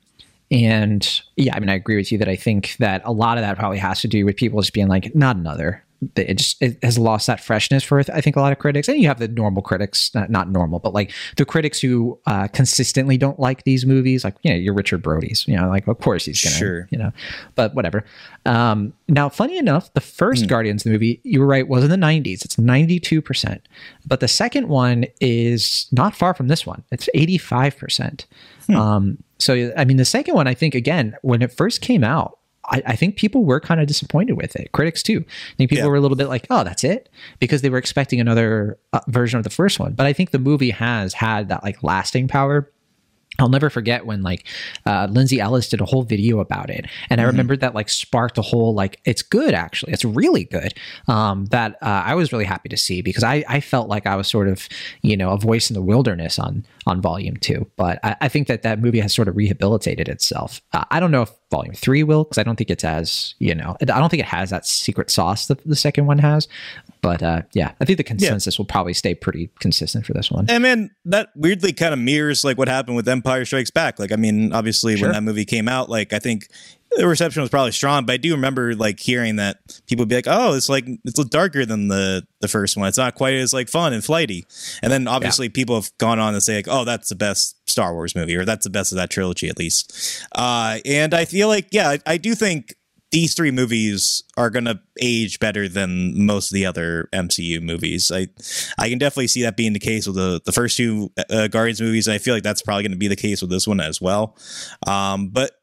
And yeah, I mean, I agree with you that I think that a lot of that probably has to do with people just being like, not another. It just it has lost that freshness for, I think, a lot of critics. And you have the normal critics, not, not normal, but like the critics who uh, consistently don't like these movies. Like, you know, your Richard Brody's, you know, like, of course he's going to, sure. you know, but whatever. Um, now, funny enough, the first mm. Guardians movie, you were right, was in the nineties. It's ninety-two percent. But the second one is not far from this one. It's eighty-five percent. Hmm. Um, so, I mean, the second one, I think, again, when it first came out, I, I think people were kind of disappointed with it. Critics too. I think people yeah. were a little bit like, oh, that's it? Because they were expecting another uh, version of the first one. But I think the movie has had that like lasting power. I'll never forget when like uh, Lindsay Ellis did a whole video about it. And mm-hmm. I remember that like sparked a whole, like, it's good, actually. It's really good. Um, that uh, I was really happy to see because I, I felt like I was sort of, you know, a voice in the wilderness on, on volume two. But I, I think that that movie has sort of rehabilitated itself. Uh, I don't know if volume three will, because I don't think it's as, you know, I don't think it has that secret sauce that the second one has. But uh, yeah, I think the consensus yeah. will probably stay pretty consistent for this one. And man, that weirdly kind of mirrors like what happened with Empire Strikes Back. Like, I mean, obviously sure. when that movie came out, like I think the reception was probably strong, but I do remember like hearing that people would be like, oh, it's like, it's darker than the, the first one. It's not quite as like fun and flighty. And then obviously yeah. people have gone on to say like, oh, that's the best Star Wars movie, or that's the best of that trilogy at least. Uh, and I feel like, yeah, I, I do think these three movies are going to age better than most of the other M C U movies. I I can definitely see that being the case with the, the first two uh, Guardians movies. And I feel like that's probably going to be the case with this one as well. Um, but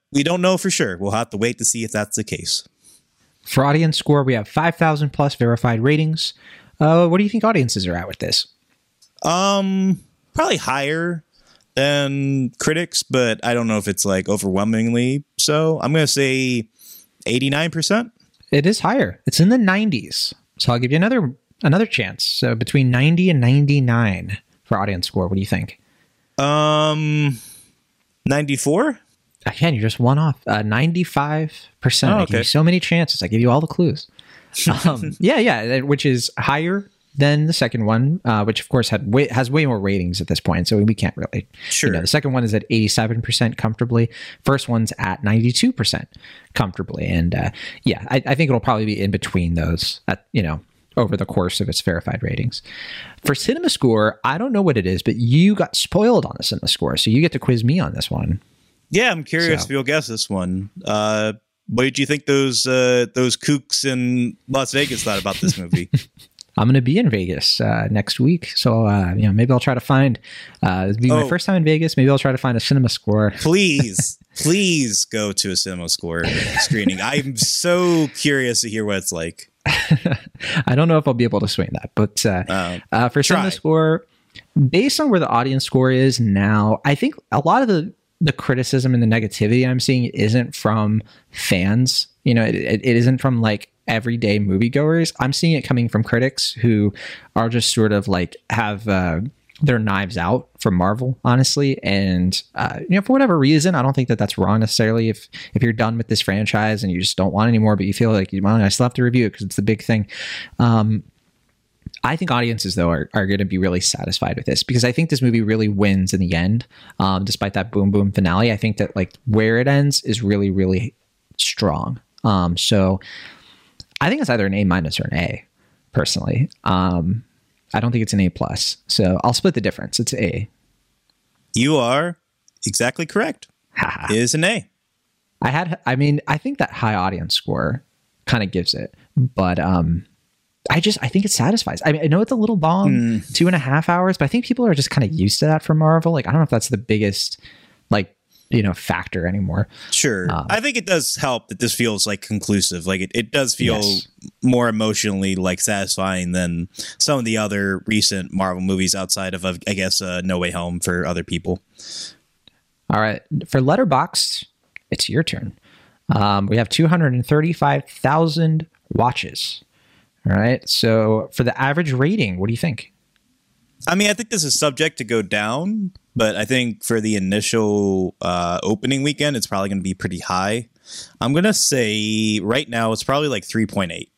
we don't know for sure. We'll have to wait to see if that's the case. For audience score, we have five thousand plus verified ratings. Uh, what do you think audiences are at with this? Um, probably higher than critics, but I don't know if it's like overwhelmingly so. I'm going to say eighty-nine percent. It is higher. It's in the nineties. So I'll give you another another chance. So between ninety and ninety-nine for audience score. What do you think? Um, ninety-four? Again, you're just one off. Uh, ninety-five percent. Oh, I okay. give you so many chances. I give you all the clues. Um, yeah, yeah, which is higher than the second one, uh, which of course had way, has way more ratings at this point. So we can't really. Sure. You know, the second one is at eighty-seven percent comfortably. First one's at ninety-two percent comfortably. And uh, yeah, I, I think it'll probably be in between those, at, you know, over the course of its verified ratings. For Cinema Score, I don't know what it is, but you got spoiled on the Cinema Score. So you get to quiz me on this one. Yeah, I'm curious So. if you'll guess this one. Uh, what did you think those uh, those kooks in Las Vegas thought about this movie? I'm going to be in Vegas uh, next week. So, uh, you know, maybe I'll try to find, uh, it'll be Oh. my first time in Vegas. Maybe I'll try to find a Cinema Score. Please, please go to a Cinema Score screening. I'm so curious to hear what it's like. I don't know if I'll be able to swing that, but uh, Uh, uh, for try. Cinema Score, based on where the audience score is now, I think a lot of the, the criticism and the negativity I'm seeing isn't from fans. You know, it, it, it isn't from like everyday moviegoers. I'm seeing it coming from critics who are just sort of like have uh, their knives out from Marvel, honestly. And, uh, you know, for whatever reason, I don't think that that's wrong necessarily. If if you're done with this franchise and you just don't want anymore, but you feel like, well, I still have to review it because it's the big thing. Um, I think audiences, though, are, are going to be really satisfied with this because I think this movie really wins in the end, um, despite that boom, boom finale. I think that like where it ends is really, really strong. Um, so I think it's either an A minus or an A, personally. Um, I don't think it's an A plus. So I'll split the difference. It's A. You are exactly correct. It is an A. I had, I mean, I think that high audience score kind of gives it, but um, I just, I think it satisfies. I mean, I know it's a little long, Mm. two and a half hours, but I think people are just kind of used to that from Marvel. Like, I don't know if that's the biggest, like, you know, factor anymore. Sure. Um, I think it does help that this feels like conclusive. Like it, it does feel Yes. more emotionally like satisfying than some of the other recent Marvel movies outside of, I guess, uh, No Way Home for other people. All right. For Letterboxd, it's your turn. Um, we have two hundred thirty-five thousand watches. All right. So for the average rating, what do you think? I mean, I think this is subject to go down, but I think for the initial uh, opening weekend, it's probably going to be pretty high. I'm going to say right now it's probably like three point eight.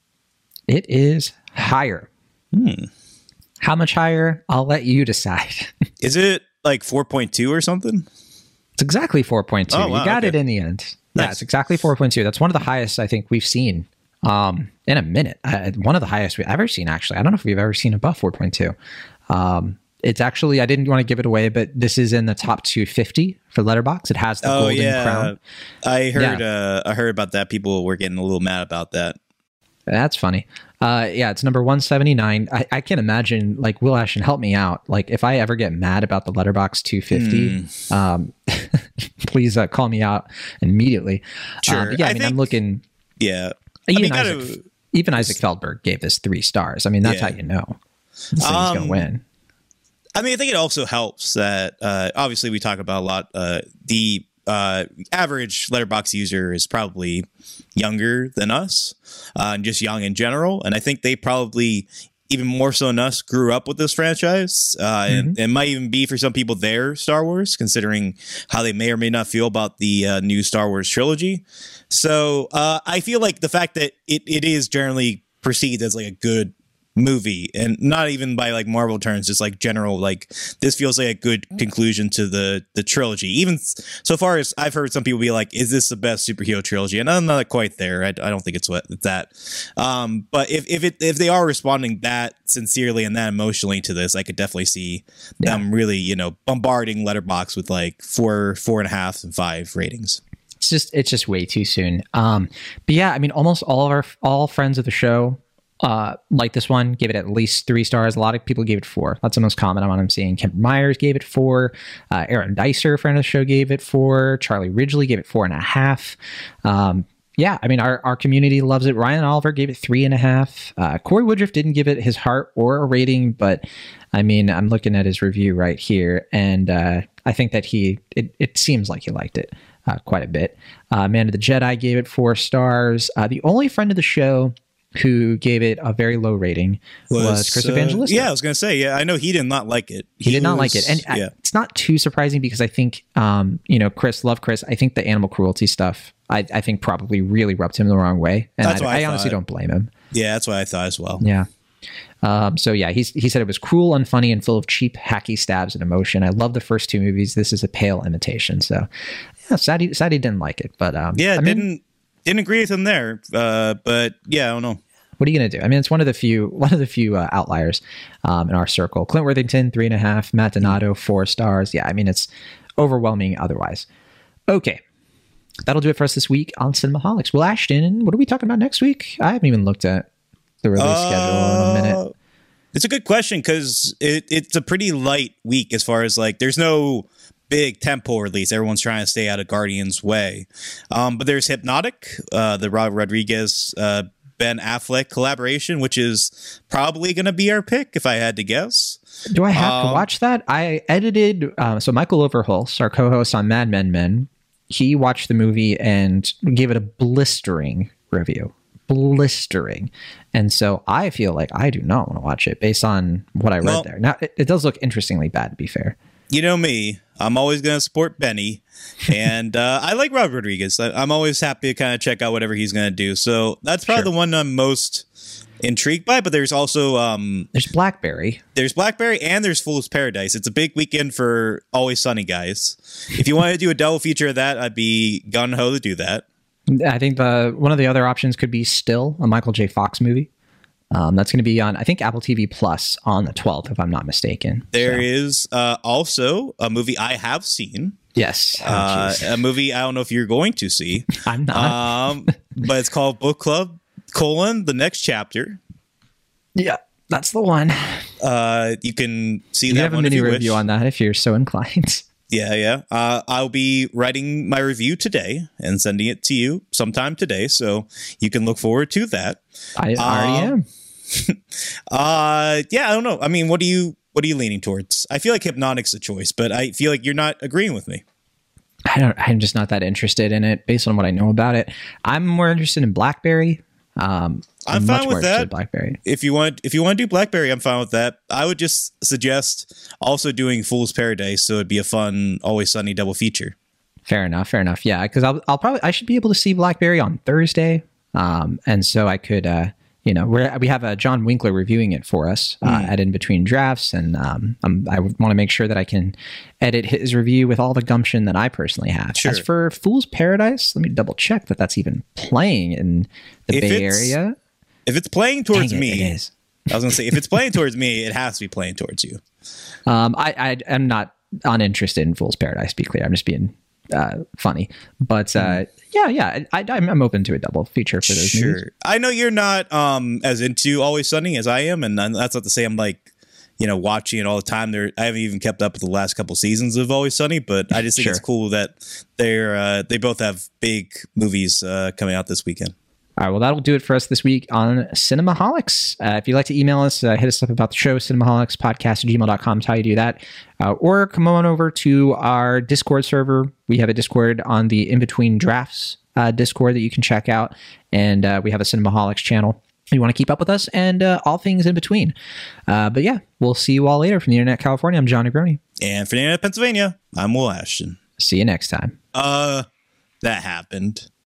It is higher. Hmm. How much higher? I'll let you decide. Is it like four point two or something? It's exactly four point two. Oh, wow, you got okay. it in the end. Yeah, Nice. it's exactly four point two. That's one of the highest I think we've seen um, in a minute. Uh, one of the highest we've ever seen, actually. I don't know if we've ever seen above four point two. Um, it's actually, I didn't want to give it away, but this is in the top two fifty for Letterboxd. It has the Oh golden yeah, crown. I heard. Yeah. Uh, I heard about that. People were getting a little mad about that. That's funny. Uh, yeah, it's number one seventy-nine. I, I can't imagine, like, Will Ashton, help me out. Like, if I ever get mad about the Letterboxd two fifty, Hmm. um, please uh, call me out immediately. Sure. Uh, but yeah, I, I mean, think- I'm looking. Yeah, Even mean, Isaac, gotta- even Isaac Feldberg gave this three stars. I mean, that's Yeah. how you know this thing's gonna Um, win. I mean, I think it also helps that uh, obviously we talk about a lot. Uh, the uh, average Letterboxd user is probably younger than us, uh, and just young in general. And I think they probably, even more so than us, grew up with this franchise. Uh, and it might even be for some people their Star Wars, considering how they may or may not feel about the uh, new Star Wars trilogy. So uh, I feel like the fact that it, it is generally perceived as like a good movie, and not even by like Marvel terms, just like general, like this feels like a good conclusion to the the trilogy. Even s- so far as I've heard some people be like, is this the best superhero trilogy? And I'm not quite there. I, I don't think it's what it's that. Um, but if if it if they are responding that sincerely and that emotionally to this, I could definitely see them really, you know, bombarding Letterboxd with like four four and a half and five ratings. It's just it's just way too soon. Um, but yeah, I mean, almost all of our all friends of the show uh, liked this one, gave it at least three stars. A lot of people gave it four. That's the most common one I'm seeing. Kemp Myers gave it four. Uh, Aaron Dicer, friend of the show, gave it four. Charlie Ridgely gave it four and a half. Um, yeah, I mean, our, our community loves it. Ryan Oliver gave it three and a half. Uh, Corey Woodruff didn't give it his heart or a rating, but I mean, I'm looking at his review right here, and uh, I think that he, it, it seems like he liked it uh, quite a bit. Uh, Man of the Jedi gave it four stars. Uh, the only friend of the show who gave it a very low rating was, was Chris uh, Evangelista. Yeah, I was going to say, yeah, I know he did not like it. He, he did was, not like it. And yeah. I, it's not too surprising because I think, um, you know, Chris, love Chris. I think the animal cruelty stuff, I, I think probably really rubbed him the wrong way. And that's I, I, I honestly don't blame him. Yeah, that's what I thought as well. Yeah. Um, so yeah, he's, he said it was cruel, unfunny, and full of cheap, hacky stabs and emotion. I love the first two movies. This is a pale imitation. So yeah, sad he, sad he didn't like it. But um, yeah, I didn't mean, didn't agree with him there. Uh, but yeah, I don't know. What are you going to do? I mean, it's one of the few one of the few uh, outliers um, in our circle. Clint Worthington, three and a half. Matt Donato, four stars. Yeah, I mean, it's overwhelming otherwise. Okay. That'll do it for us this week on Cinemaholics. Will Ashton, what are we talking about next week? I haven't even looked at the release uh, schedule in a minute. It's a good question because it, it's a pretty light week as far as like there's no big tempo release. Everyone's trying to stay out of Guardians' way. Um, but there's Hypnotic, uh, the Robert Rodriguez, uh, Ben Affleck collaboration, which is probably going to be our pick if I had to guess. Do I have um, to watch that? I edited. Uh, so Michael Overhulst, our co-host on Mad Men Men, he watched the movie and gave it a blistering review. Blistering. And so I feel like I do not want to watch it based on what I read well, there. Now, it, it does look interestingly bad, to be fair. You know me. I'm always going to support Benny. And uh, I like Robert Rodriguez. I, I'm always happy to kind of check out whatever he's going to do. So that's probably sure. the one I'm most intrigued by. But there's also... Um, there's Blackberry. There's Blackberry and there's Fool's Paradise. It's a big weekend for Always Sunny guys. If you want to do a double feature of that, I'd be gung-ho to do that. I think the one of the other options could be Still, a Michael J. Fox movie. Um, that's going to be on, I think, Apple T V Plus on the twelfth, if I'm not mistaken. There so. is uh, also a movie I have seen. Yes. Oh, uh, a movie I don't know if you're going to see. I'm not. Um, but it's called Book Club, colon, The Next Chapter. Yeah, that's the one. Uh, you can see you that have one a mini if you review wish. on that if you're so inclined. Yeah, yeah. Uh, I'll be writing my review today and sending it to you sometime today, so you can look forward to that. I already um, am. uh, yeah, I don't know. I mean, what are you what are you leaning towards? I feel like Hypnotic's a choice, but I feel like you're not agreeing with me. I don't. I'm just not that interested in it based on what I know about it. I'm more interested in Blackberry. Um, I'm fine with that. Blackberry. If you want, if you want to do Blackberry, I'm fine with that. I would just suggest also doing Fool's Paradise, so it'd be a fun Always Sunny double feature. Fair enough. Fair enough. Yeah, because I'll, I'll probably I should be able to see Blackberry on Thursday, um, and so I could, uh, you know, we we have a John Winkler reviewing it for us uh, mm. at In Between Drafts, and um, I'm, I want to make sure that I can edit his review with all the gumption that I personally have. Sure. As for Fool's Paradise, let me double check that that's even playing in the if Bay Area. If it's playing towards it, me, it is. I was going to say, if it's playing towards me, it has to be playing towards you. Um, I, I am not uninterested in Fool's Paradise, to be clear. I'm just being uh, funny. But uh, yeah, yeah, I, I'm, I'm open to a double feature for those Sure. movies. I know you're not um, as into Always Sunny as I am, and that's not to say I'm like, you know, watching it all the time. There, I haven't even kept up with the last couple seasons of Always Sunny, but I just think Sure. it's cool that they're uh, they both have big movies uh, coming out this weekend. All right, well, that'll do it for us this week on Cinemaholics. Uh, if you'd like to email us, uh, hit us up about the show, cinemaholicspodcast at gmail dot com is how you do that. Uh, or come on over to our Discord server. We have a Discord on the In Between Drafts uh, Discord that you can check out. And uh, we have a Cinemaholics channel. You want to keep up with us and uh, all things in between. Uh, but yeah, we'll see you all later from the Internet California. I'm John Negroni. And for the Internet Pennsylvania, I'm Will Ashton. See you next time. Uh, that happened.